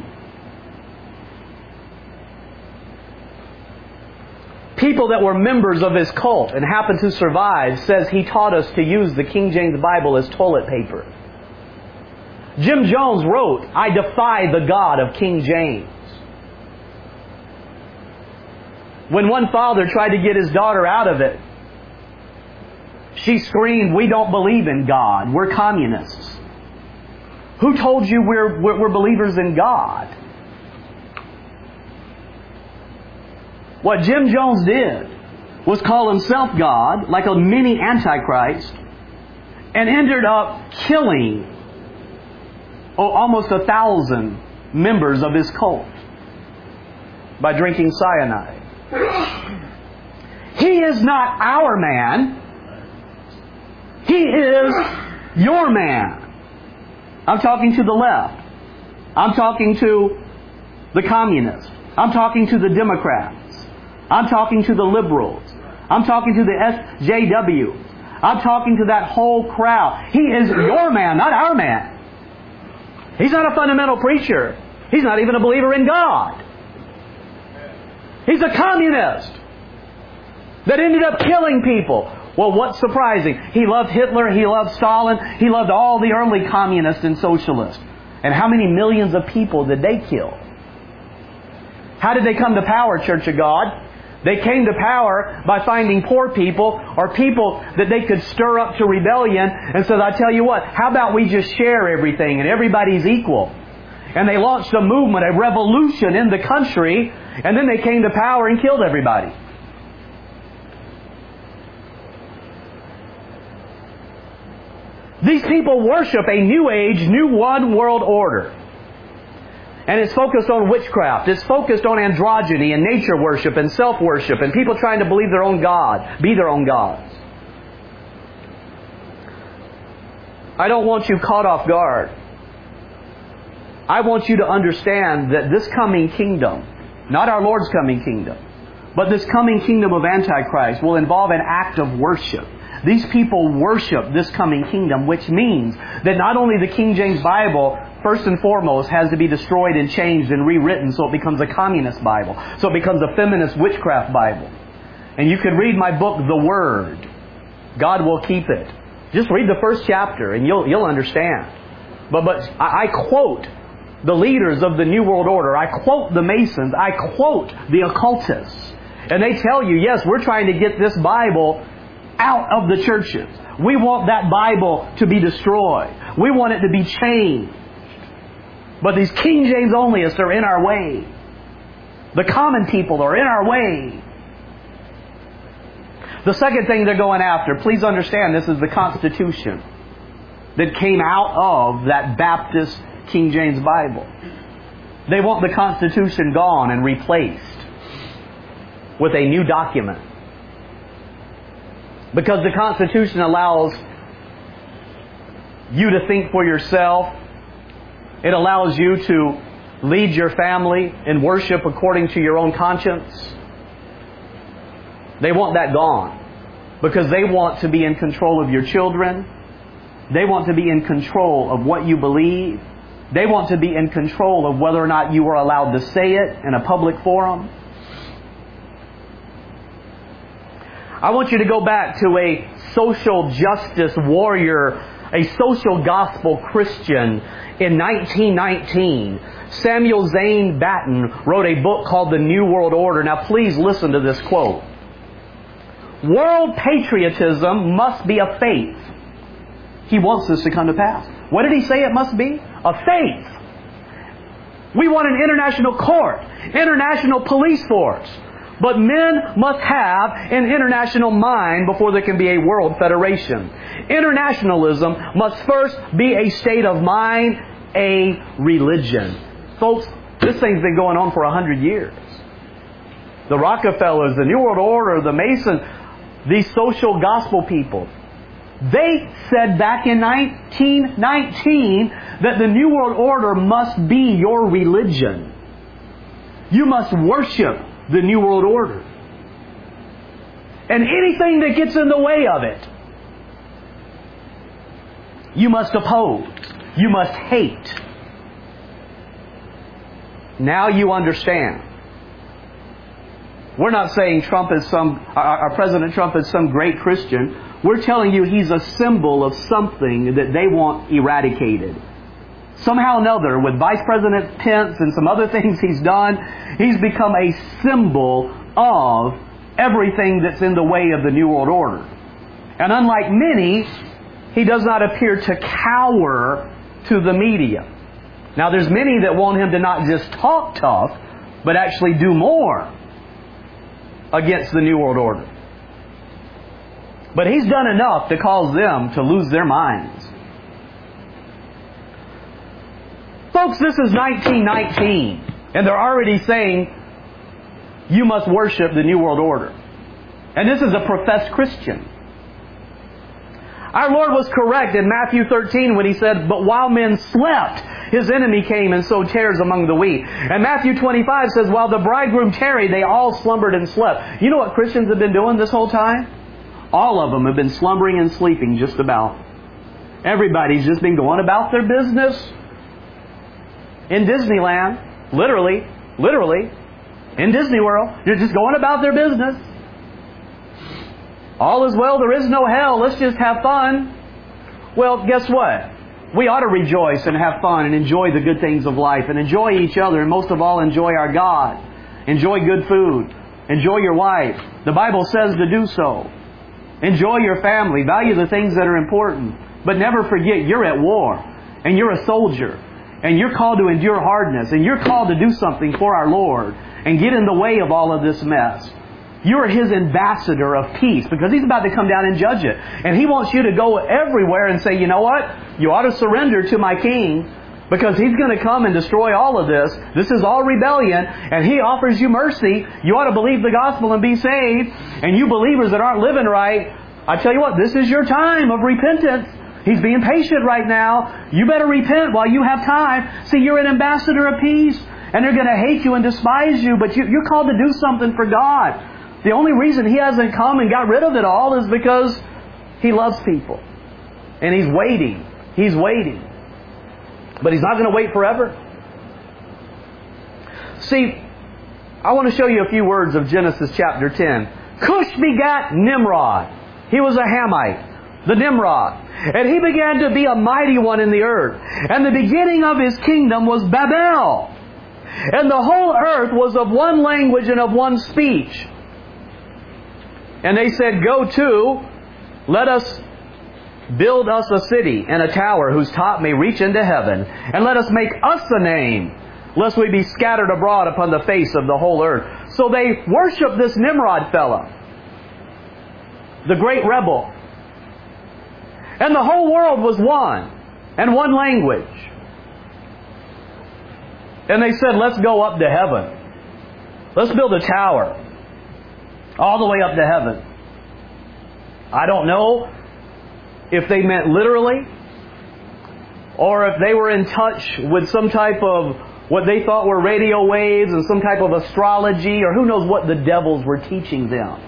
People that were members of his cult and happened to survive says he taught us to use the King James Bible as toilet paper. Jim Jones wrote, I defy the God of King James. When one father tried to get his daughter out of it, she screamed, we don't believe in God. We're communists. Who told you we're, we're, we're believers in God? What Jim Jones did was call himself God, like a mini Antichrist, and ended up killing oh, almost a thousand members of his cult by drinking cyanide. He is not our man. He is your man. I'm talking to the left. I'm talking to the communists. I'm talking to the Democrats. I'm talking to the liberals. I'm talking to the S J W. I'm talking to that whole crowd. He is your man, not our man. He's not a fundamental preacher. He's not even a believer in God. He's a communist that ended up killing people. Well, what's surprising? He loved Hitler, he loved Stalin, he loved all the early communists and socialists. And how many millions of people did they kill? How did they come to power, Church of God? They came to power by finding poor people or people that they could stir up to rebellion and said, I tell you what, how about we just share everything and everybody's equal? And they launched a movement, a revolution in the country, and then they came to power and killed everybody. These people worship a New Age, New One World Order. And it's focused on witchcraft. It's focused on androgyny and nature worship and self-worship and people trying to believe their own God, be their own gods. I don't want you caught off guard. I want you to understand that this coming kingdom, not our Lord's coming kingdom, but this coming kingdom of Antichrist will involve an act of worship. These people worship this coming kingdom, which means that not only the King James Bible, first and foremost, has to be destroyed and changed and rewritten so it becomes a communist Bible, so it becomes a feminist witchcraft Bible. And you can read my book, The Word. God will keep it. Just read the first chapter and you'll you'll understand. But but I, I quote the leaders of the New World Order. I quote the Masons. I quote the occultists. And they tell you, yes, we're trying to get this Bible out of the churches. We want that Bible to be destroyed. We want it to be changed. But these King James onlyists are in our way. The common people are in our way. The second thing they're going after, please understand, this is the Constitution that came out of that Baptist King James Bible. They want the Constitution gone and replaced with a new document. Because the Constitution allows you to think for yourself. It allows you to lead your family in worship according to your own conscience. They want that gone. Because they want to be in control of your children. They want to be in control of what you believe. They want to be in control of whether or not you are allowed to say it in a public forum. I want you to go back to a social justice warrior, a social gospel Christian in nineteen nineteen. Samuel Zane Batten wrote a book called The New World Order. Now please listen to this quote. World patriotism must be a faith. He wants this to come to pass. What did he say it must be? A faith. We want an international court, international police force. But men must have an international mind before there can be a world federation. Internationalism must first be a state of mind, a religion. Folks, this thing's been going on for a hundred years. The Rockefellers, the New World Order, the Masons, these social gospel people, they said back in nineteen nineteen that the New World Order must be your religion. You must worship the New World Order. And anything that gets in the way of it, you must oppose. You must hate. Now you understand. We're not saying Trump is some, our President Trump is some great Christian. We're telling you he's a symbol of something that they want eradicated. Somehow or another, with Vice President Pence and some other things he's done, he's become a symbol of everything that's in the way of the New World Order. And unlike many, he does not appear to cower to the media. Now there's many that want him to not just talk tough, but actually do more against the New World Order. But he's done enough to cause them to lose their minds. Folks, this is nineteen nineteen, and they're already saying you must worship the New World Order. And this is a professed Christian. Our Lord was correct in Matthew thirteen when He said, "But while men slept, His enemy came and sowed tares among the wheat." And Matthew twenty-five says, "While the bridegroom tarried, they all slumbered and slept." You know what Christians have been doing this whole time? All of them have been slumbering and sleeping just about. Everybody's just been going about their business. In Disneyland, literally, literally, in Disney World, you're just going about their business. All is well, there is no hell, let's just have fun. Well, guess what? We ought to rejoice and have fun and enjoy the good things of life and enjoy each other and most of all enjoy our God. Enjoy good food. Enjoy your wife. The Bible says to do so. Enjoy your family. Value the things that are important. But never forget you're at war and you're a soldier. and you're called to endure hardness, and you're called to do something for our Lord and get in the way of all of this mess, you're His ambassador of peace, because He's about to come down and judge it. And He wants you to go everywhere and say, you know what? You ought to surrender to my King, because He's going to come and destroy all of this. This is all rebellion, and He offers you mercy. You ought to believe the gospel and be saved. And you believers that aren't living right, I tell you what, this is your time of repentance. He's being patient right now. You better repent while you have time. See, you're an ambassador of peace, and they're going to hate you and despise you, but you, you're called to do something for God. The only reason He hasn't come and got rid of it all is because He loves people. And He's waiting. He's waiting. But He's not going to wait forever. See, I want to show you a few words of Genesis chapter ten. Cush begat Nimrod. He was a Hamite, the Nimrod. And he began to be a mighty one in the earth. And the beginning of his kingdom was Babel. And the whole earth was of one language and of one speech. And they said, go to, let us build us a city and a tower whose top may reach into heaven. And let us make us a name, lest we be scattered abroad upon the face of the whole earth. So they worshiped this Nimrod fella, the great rebel. And the whole world was one, and one language. And they said, let's go up to heaven. Let's build a tower all the way up to heaven. I don't know if they meant literally, or if they were in touch with some type of what they thought were radio waves and some type of astrology, or who knows what the devils were teaching them.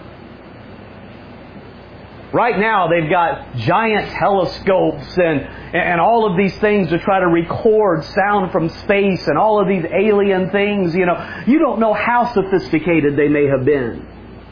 Right now they've got giant telescopes and, and all of these things to try to record sound from space and all of these alien things. You know, you don't know how sophisticated they may have been.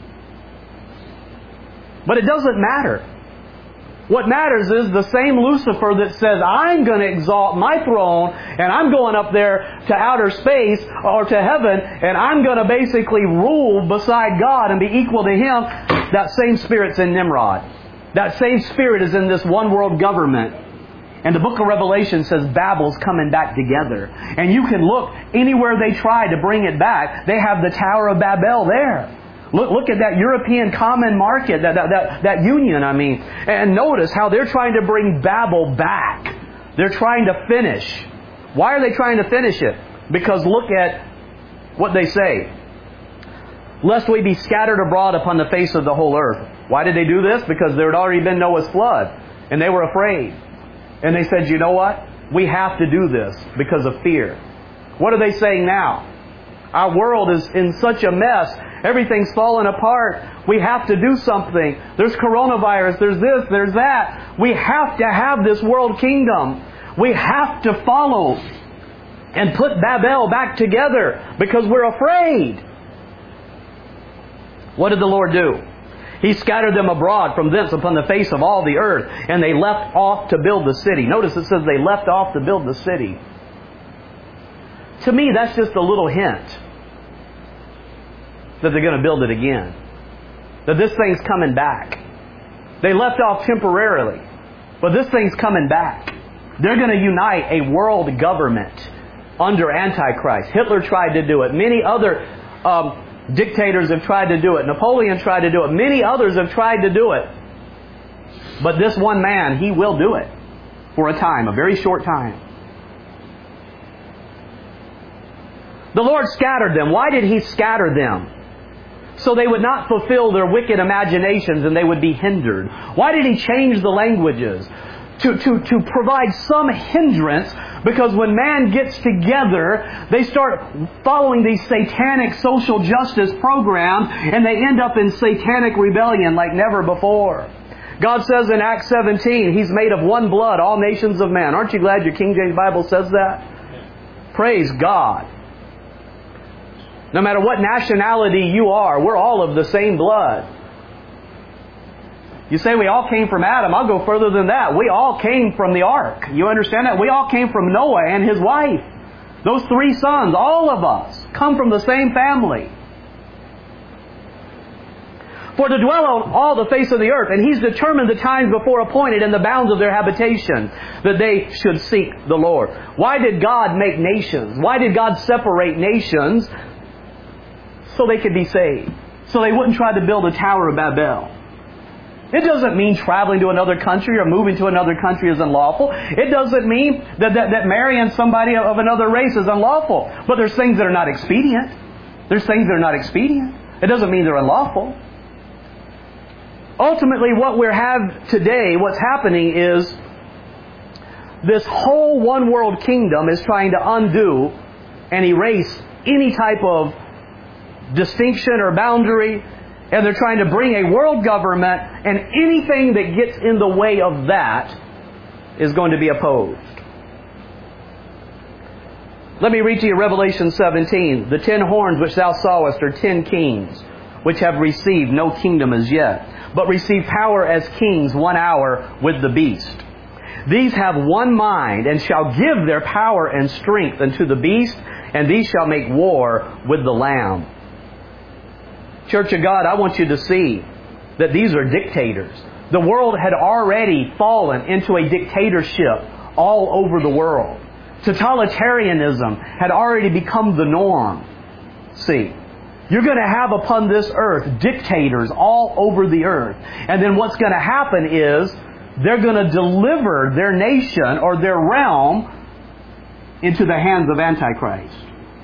But it doesn't matter. What matters is the same Lucifer that says, I'm going to exalt my throne and I'm going up there to outer space or to heaven and I'm going to basically rule beside God and be equal to Him. That same spirit's in Nimrod. That same spirit is in this one world government. And the book of Revelation says Babel's coming back together. And you can look anywhere they try to bring it back. They have the Tower of Babel there. Look, look at that European common market, that, that, that, that union, I mean. And notice how they're trying to bring Babel back. They're trying to finish. Why are they trying to finish it? Because look at what they say. Lest we be scattered abroad upon the face of the whole earth. Why did they do this? Because there had already been Noah's flood. And they were afraid. And they said, you know what? We have to do this because of fear. What are they saying now? Our world is in such a mess. Everything's falling apart. We have to do something. There's coronavirus. There's this. There's that. We have to have this world kingdom. We have to follow and put Babel back together because we're afraid. What did the Lord do? He scattered them abroad from thence upon the face of all the earth, and they left off to build the city. Notice it says they left off to build the city. To me, that's just a little hint that they're going to build it again. That this thing's coming back. They left off temporarily, but this thing's coming back. They're going to unite a world government under Antichrist. Hitler tried to do it. Many other um, dictators have tried to do it. Napoleon tried to do it. Many others have tried to do it. But this one man, he will do it for a time, a very short time. The Lord scattered them. Why did He scatter them? So they would not fulfill their wicked imaginations and they would be hindered. Why did He change the languages? To, to, to provide some hindrance, because when man gets together, they start following these satanic social justice programs and they end up in satanic rebellion like never before. God says in Acts seventeen, He's made of one blood all nations of men. Aren't you glad your King James Bible says that? Praise God. No matter what nationality you are, we're all of the same blood. You say we all came from Adam. I'll go further than that. We all came from the ark. You understand that? We all came from Noah and his wife. Those three sons, all of us, come from the same family. For to dwell on all the face of the earth, and He's determined the times before appointed and the bounds of their habitation, that they should seek the Lord. Why did God make nations? Why did God separate nations? So they could be saved. So they wouldn't try to build a Tower of Babel. It doesn't mean traveling to another country or moving to another country is unlawful. It doesn't mean that, that, that marrying somebody of another race is unlawful. But there's things that are not expedient. There's things that are not expedient. It doesn't mean they're unlawful. Ultimately, what we have today, what's happening is this whole one world kingdom is trying to undo and erase any type of distinction or boundary. And they're trying to bring a world government, and anything that gets in the way of that is going to be opposed. Let me read to you Revelation seventeen. The ten horns which thou sawest are ten kings, which have received no kingdom as yet, but receive power as kings one hour with the beast. These have one mind, and shall give their power and strength unto the beast, and these shall make war with the Lamb. Church of God, I want you to see that these are dictators. The world had already fallen into a dictatorship all over the world. Totalitarianism had already become the norm. See, you're going to have upon this earth dictators all over the earth. And then what's going to happen is they're going to deliver their nation or their realm into the hands of Antichrist.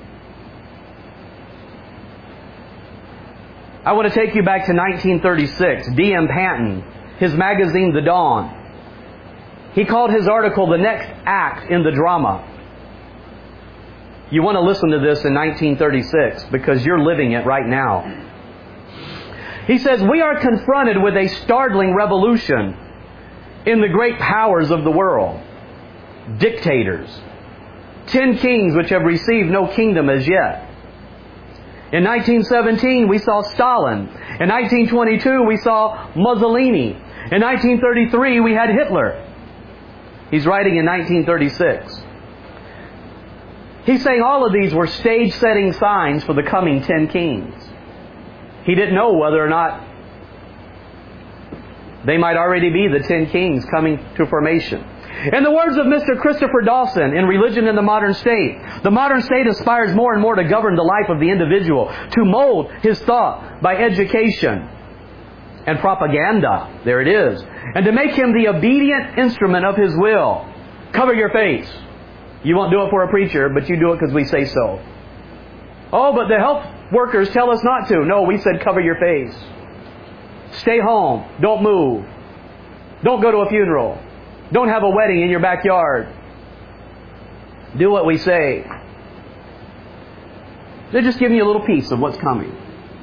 I want to take you back to nineteen thirty-six. D M Panton, his magazine The Dawn. He called his article The Next Act in the Drama. You want to listen to this in nineteen thirty-six because you're living it right now. He says, we are confronted with a startling revolution in the great powers of the world. Dictators. Ten kings which have received no kingdom as yet. In nineteen seventeen, we saw Stalin. In nineteen twenty-two, we saw Mussolini. In nineteen thirty-three, we had Hitler. He's writing in nineteen thirty-six. He's saying all of these were stage-setting signs for the coming ten kings. He didn't know whether or not they might already be the ten kings coming to formation. In the words of Mister Christopher Dawson in Religion in the Modern State, the modern state aspires more and more to govern the life of the individual, to mold his thought by education and propaganda. There it is. And to make him the obedient instrument of his will. Cover your face. You won't do it for a preacher, but you do it because we say so. Oh, but the health workers tell us not to. No, we said cover your face. Stay home. Don't move. Don't go to a funeral. Don't have a wedding in your backyard. Do what we say. They're just giving you a little piece of what's coming.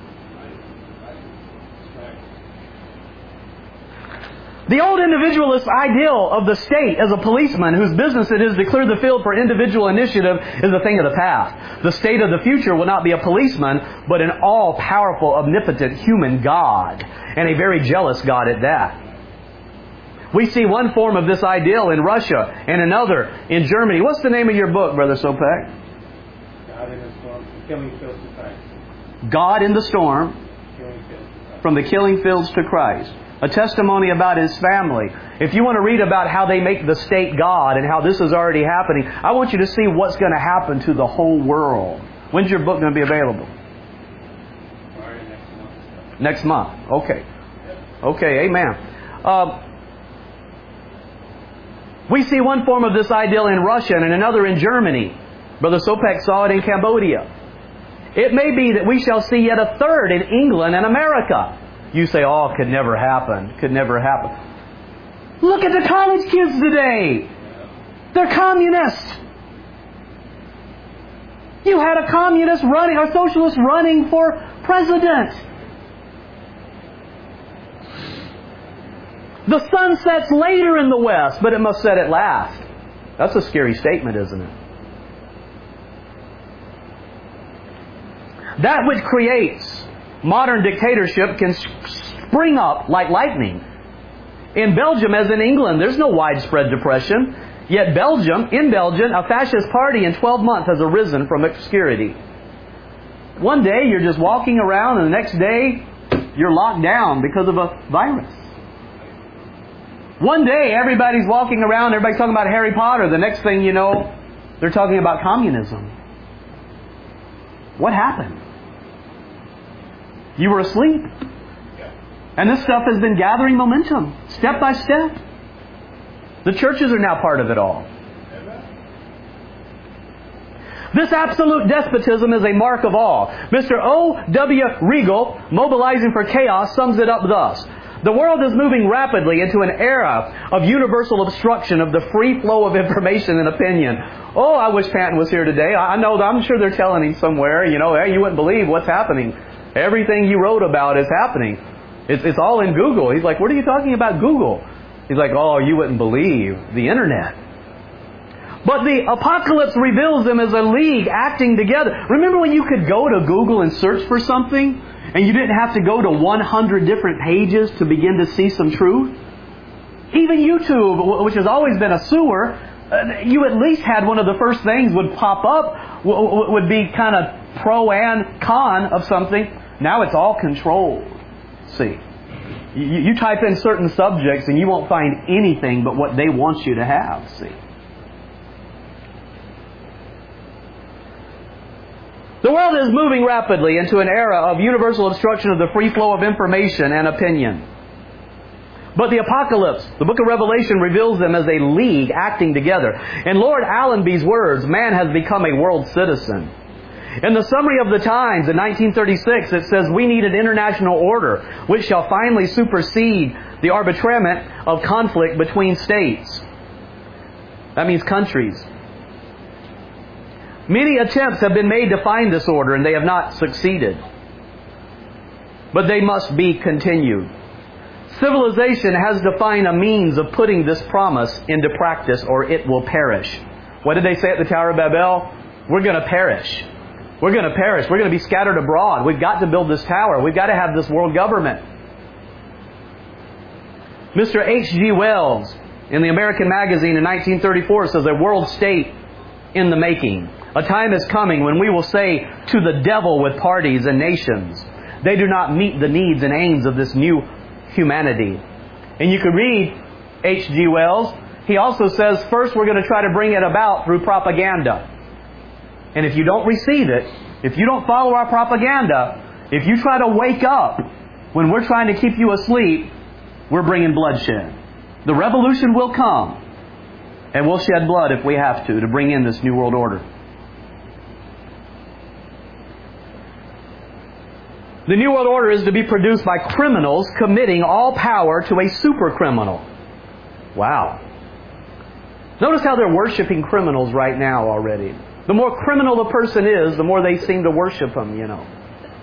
The old individualist ideal of the state as a policeman whose business it is to clear the field for individual initiative is a thing of the past. The state of the future will not be a policeman, but an all-powerful, omnipotent human God, and a very jealous God at that. We see one form of this ideal in Russia and another in Germany. What's the name of your book, Brother Sopak? God in the Storm, From the Killing Fields to Christ. God in the Storm, From the Killing Fields to Christ. A testimony about His family. If you want to read about how they make the state God and how this is already happening, I want you to see what's going to happen to the whole world. When's your book going to be available? Next month. Next month. Okay. Okay, amen. Uh, We see one form of this ideal in Russia and another in Germany. Brother Sopak saw it in Cambodia. It may be that we shall see yet a third in England and America. You say, oh, it could never happen. Could never happen. Look at the college kids today. They're communists. You had a communist running, a socialist running for president. The sun sets later in the West, but it must set at last. That's a scary statement, isn't it? That which creates modern dictatorship can spring up like lightning. In Belgium, as in England, there's no widespread depression. Yet Belgium, in Belgium, a fascist party in twelve months has arisen from obscurity. One day you're just walking around, and the next day you're locked down because of a virus. One day, everybody's walking around, everybody's talking about Harry Potter. The next thing you know, they're talking about communism. What happened? You were asleep. And this stuff has been gathering momentum, step by step. The churches are now part of it all. This absolute despotism is a mark of all. Mister O W Regal, Mobilizing for Chaos, sums it up thus. The world is moving rapidly into an era of universal obstruction of the free flow of information and opinion. Oh, I wish Panton was here today. I know, I'm sure they're telling him somewhere, you know, hey, you wouldn't believe what's happening. Everything you wrote about is happening. It's, it's all in Google. He's like, what are you talking about Google? He's like, oh, you wouldn't believe the Internet. But the apocalypse reveals them as a league acting together. Remember when you could go to Google and search for something? And you didn't have to go to one hundred different pages to begin to see some truth? Even YouTube, which has always been a sewer, you at least had one of the first things would pop up, would be kind of pro and con of something. Now it's all controlled. See, you type in certain subjects and you won't find anything but what they want you to have. See. The world is moving rapidly into an era of universal obstruction of the free flow of information and opinion. But the apocalypse, the book of Revelation, reveals them as a league acting together. In Lord Allenby's words, man has become a world citizen. In the summary of the Times in nineteen thirty-six, it says, we need an international order which shall finally supersede the arbitrament of conflict between states. That means countries. Many attempts have been made to find this order, and they have not succeeded. But they must be continued. Civilization has to find a means of putting this promise into practice, or it will perish. What did they say at the Tower of Babel? We're going to perish. We're going to perish. We're going to be scattered abroad. We've got to build this tower. We've got to have this world government. Mister H G Wells, in the American Magazine in nineteen thirty-four, says a world state in the making. A time is coming when we will say to the devil with parties and nations, they do not meet the needs and aims of this new humanity. And you can read H G Wells. He also says, first we're going to try to bring it about through propaganda. And if you don't receive it, if you don't follow our propaganda, if you try to wake up when we're trying to keep you asleep, we're bringing bloodshed. The revolution will come, and we'll shed blood if we have to, to bring in this new world order. The New World Order is to be produced by criminals committing all power to a super criminal. Wow. Notice how they're worshiping criminals right now already. The more criminal a person is, the more they seem to worship them, you know.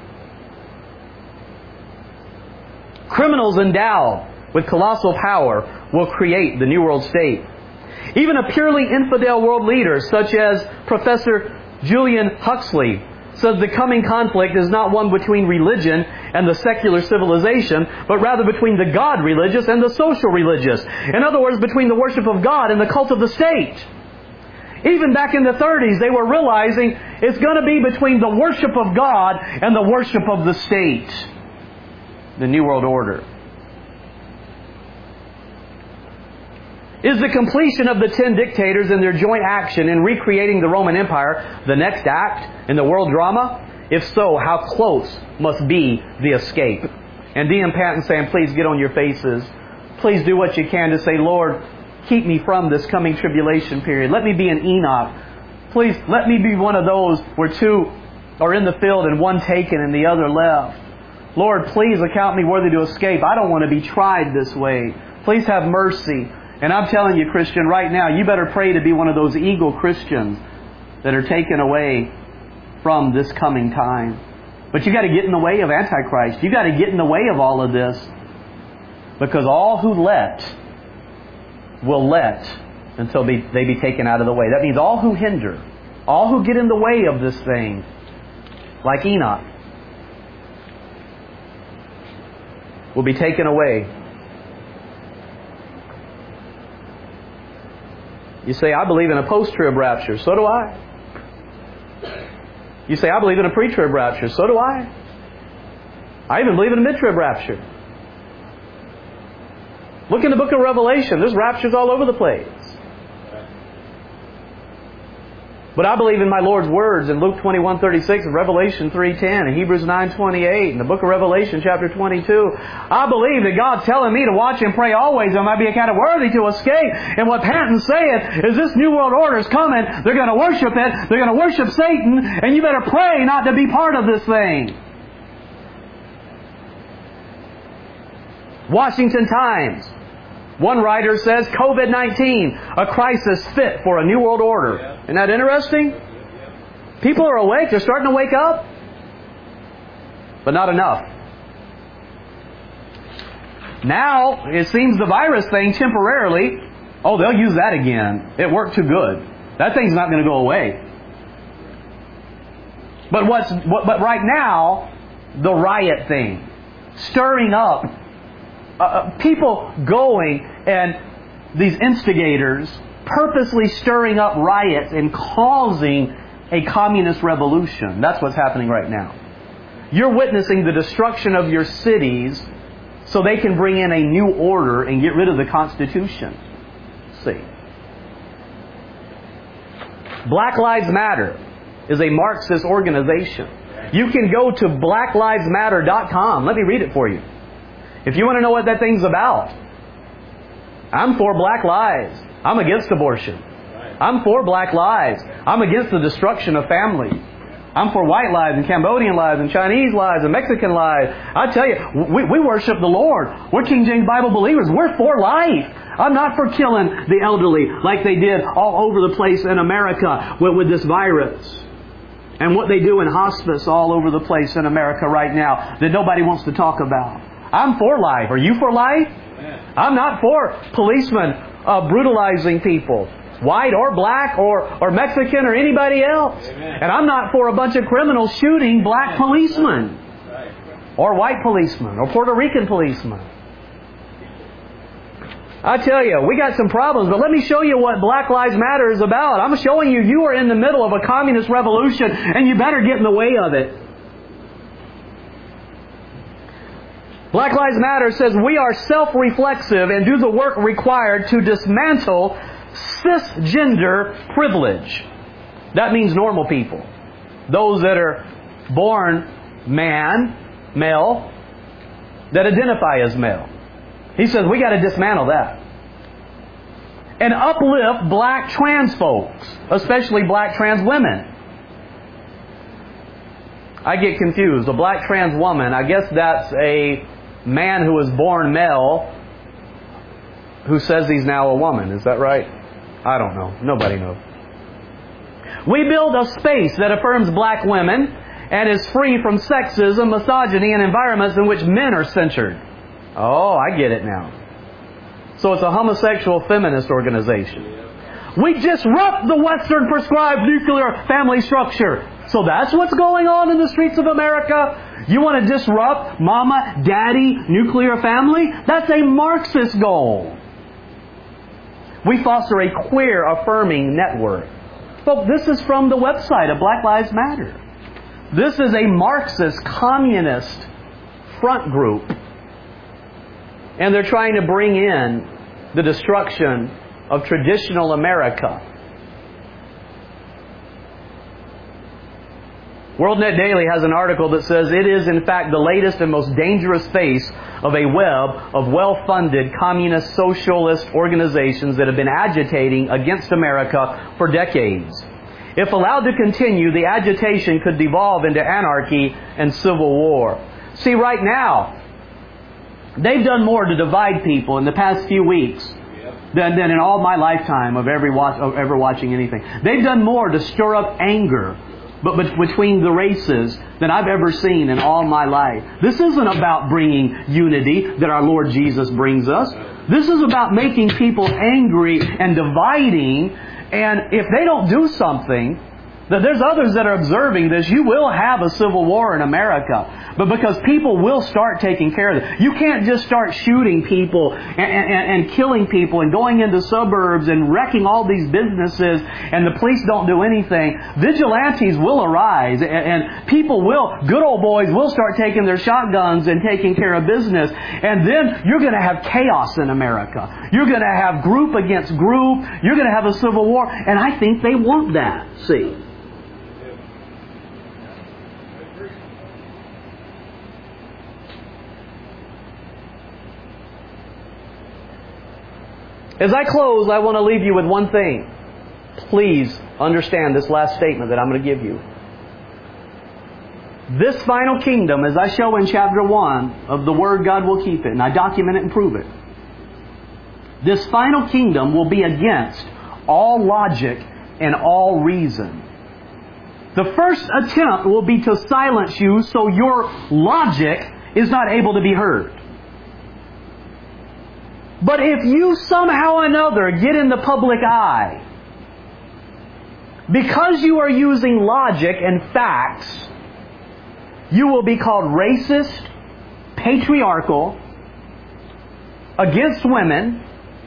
Criminals endowed with colossal power will create the New World State. Even a purely infidel world leader, such as Professor Julian Huxley, says the coming conflict is not one between religion and the secular civilization, but rather between the God religious and the social religious. In other words, between the worship of God and the cult of the state. Even back in the thirties, they were realizing it's going to be between the worship of God and the worship of the state. The New World Order. Is the completion of the ten dictators and their joint action in recreating the Roman Empire the next act in the world drama? If so, how close must be the escape? And Dee and Panton saying, please get on your faces. Please do what you can to say, Lord, keep me from this coming tribulation period. Let me be an Enoch. Please let me be one of those where two are in the field and one taken and the other left. Lord, please account me worthy to escape. I don't want to be tried this way. Please have mercy. And I'm telling you, Christian, right now, you better pray to be one of those eagle Christians that are taken away from this coming time. But you got to get in the way of Antichrist. You got to get in the way of all of this. Because all who let will let until they, they be taken out of the way. That means all who hinder, all who get in the way of this thing, like Enoch, will be taken away. You say, I believe in a post-trib rapture. So do I. You say, I believe in a pre-trib rapture. So do I. I even believe in a mid-trib rapture. Look in the book of Revelation. There's raptures all over the place. But I believe in my Lord's words in Luke twenty-one thirty-six, and Revelation three ten, and Hebrews nine twenty-eight, and the book of Revelation chapter twenty-two. I believe that God's telling me to watch and pray always, and I might be accounted worthy to escape. And what Patton's saying is this New World Order is coming. They're going to worship it. They're going to worship Satan, and you better pray not to be part of this thing. Washington Times. One writer says, COVID nineteen, a crisis fit for a new world order. Yeah. Isn't that interesting? Yeah. People are awake. They're starting to wake up. But not enough. Now, it seems the virus thing temporarily, oh, they'll use that again. It worked too good. That thing's not going to go away. But what's what, but right now, the riot thing. Stirring up. Uh, people going and these instigators purposely stirring up riots and causing a communist revolution. That's what's happening right now. You're witnessing the destruction of your cities so they can bring in a new order and get rid of the Constitution. See. Black Lives Matter is a Marxist organization. You can go to black lives matter dot com. Let me read it for you. If you want to know what that thing's about. I'm for black lives. I'm against abortion. I'm for black lives. I'm against the destruction of families. I'm for white lives and Cambodian lives and Chinese lives and Mexican lives. I tell you, we, we worship the Lord. We're King James Bible believers. We're for life. I'm not for killing the elderly like they did all over the place in America with, with this virus. And what they do in hospice all over the place in America right now that nobody wants to talk about. I'm for life. Are you for life? Amen. I'm not for policemen uh, brutalizing people, white or black or, or Mexican or anybody else. Amen. And I'm not for a bunch of criminals shooting black policemen right. or white policemen or Puerto Rican policemen. I tell you, we got some problems, but let me show you what Black Lives Matter is about. I'm showing you you are in the middle of a communist revolution and you better get in the way of it. Black Lives Matter says we are self-reflexive and do the work required to dismantle cisgender privilege. That means normal people. Those that are born man, male, that identify as male. He says we got to dismantle that. And uplift black trans folks, especially black trans women. I get confused. A black trans woman, I guess that's a man who was born male who says he's now a woman. Is that right? I don't know. Nobody knows. We build a space that affirms black women and is free from sexism, misogyny, and environments in which men are censored. Oh, I get it now. So it's a homosexual feminist organization. We disrupt the Western prescribed nuclear family structure. So that's what's going on in the streets of America? You want to disrupt mama, daddy, nuclear family? That's a Marxist goal. We foster a queer affirming network. Folks, this is from the website of Black Lives Matter. This is a Marxist communist front group. And they're trying to bring in the destruction of traditional America. WorldNet Daily has an article that says it is in fact the latest and most dangerous face of a web of well-funded communist socialist organizations that have been agitating against America for decades. If allowed to continue, the agitation could devolve into anarchy and civil war. See, right now, they've done more to divide people in the past few weeks than, than in all my lifetime of, every watch, of ever watching anything. They've done more to stir up anger but between the races than I've ever seen in all my life. This isn't about bringing unity that our Lord Jesus brings us. This is about making people angry and dividing. And if they don't do something, That there's others that are observing this. You will have a civil war in America. But because people will start taking care of it. You can't just start shooting people and, and, and killing people and going into suburbs and wrecking all these businesses and the police don't do anything. Vigilantes will arise and, and people will, good old boys will start taking their shotguns and taking care of business. And then you're going to have chaos in America. You're going to have group against group. You're going to have a civil war. And I think they want that, see. As I close, I want to leave you with one thing. Please understand this last statement that I'm going to give you. This final kingdom, as I show in chapter one of the Word, God will keep it, and I document it and prove it. This final kingdom will be against all logic and all reason. The first attempt will be to silence you so your logic is not able to be heard. But if you somehow or another get in the public eye, because you are using logic and facts, you will be called racist, patriarchal, against women.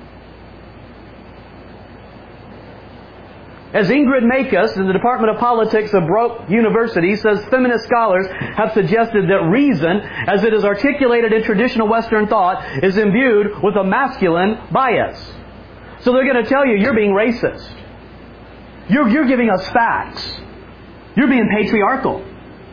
As Ingrid Makis in the Department of Politics of Brock University says, feminist scholars have suggested that reason, as it is articulated in traditional Western thought, is imbued with a masculine bias. So they're going to tell you, you're being racist. You're, you're giving us facts. You're being patriarchal.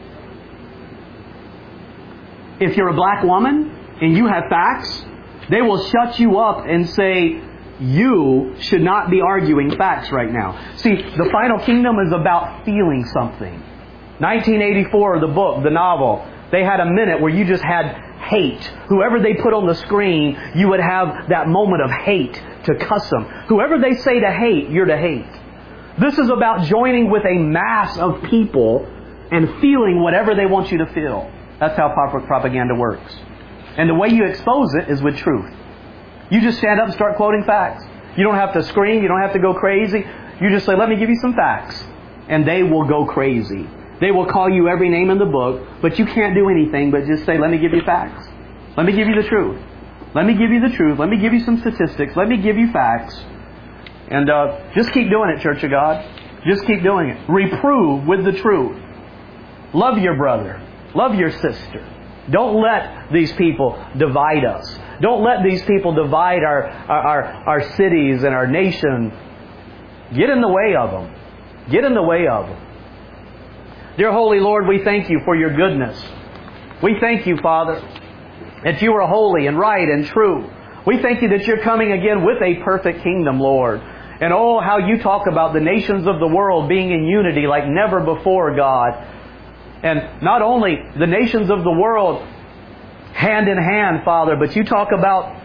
If you're a black woman and you have facts, they will shut you up and say, you should not be arguing facts right now. See, the final kingdom is about feeling something. nineteen eighty-four, the book, the novel, they had a minute where you just had hate. Whoever they put on the screen, you would have that moment of hate to cuss them. Whoever they say to hate, you're to hate. This is about joining with a mass of people and feeling whatever they want you to feel. That's how propaganda works. And the way you expose it is with truth. You just stand up and start quoting facts. You don't have to scream. You don't have to go crazy. You just say, let me give you some facts. And they will go crazy. They will call you every name in the book, but you can't do anything but just say, let me give you facts. Let me give you the truth. Let me give you the truth. Let me give you some statistics. Let me give you facts. And uh, just keep doing it, Church of God. Just keep doing it. Reprove with the truth. Love your brother. Love your sister. Don't let these people divide us. Don't let these people divide our, our, our, our cities and our nation. Get in the way of them. Get in the way of them. Dear Holy Lord, we thank you for your goodness. We thank you, Father, that you are holy and right and true. We thank you that you're coming again with a perfect kingdom, Lord. And oh, how you talk about the nations of the world being in unity like never before, God. And not only the nations of the world hand in hand, Father, but you talk about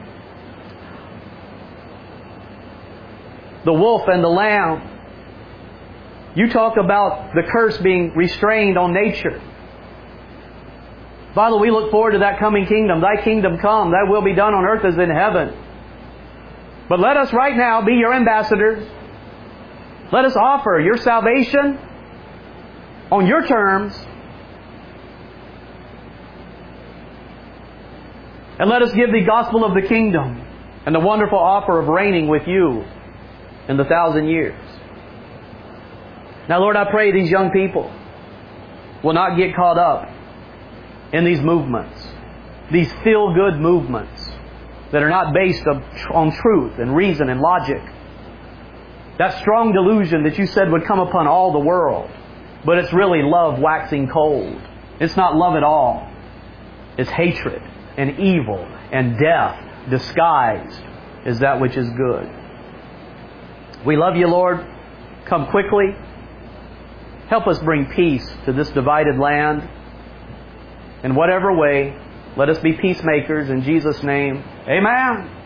the wolf and the lamb. You talk about the curse being restrained on nature. Father, we look forward to that coming kingdom. Thy kingdom come. Thy will be done on earth as in heaven. But let us right now be your ambassadors. Let us offer your salvation on your terms. And let us give the gospel of the kingdom and the wonderful offer of reigning with you in the thousand years. Now, Lord, I pray these young people will not get caught up in these movements, these feel-good movements that are not based on truth and reason and logic. That strong delusion that you said would come upon all the world, but it's really love waxing cold. It's not love at all. It's hatred and evil and death disguised as that which is good. We love you, Lord. Come quickly. Help us bring peace to this divided land. In whatever way, let us be peacemakers in Jesus' name. Amen.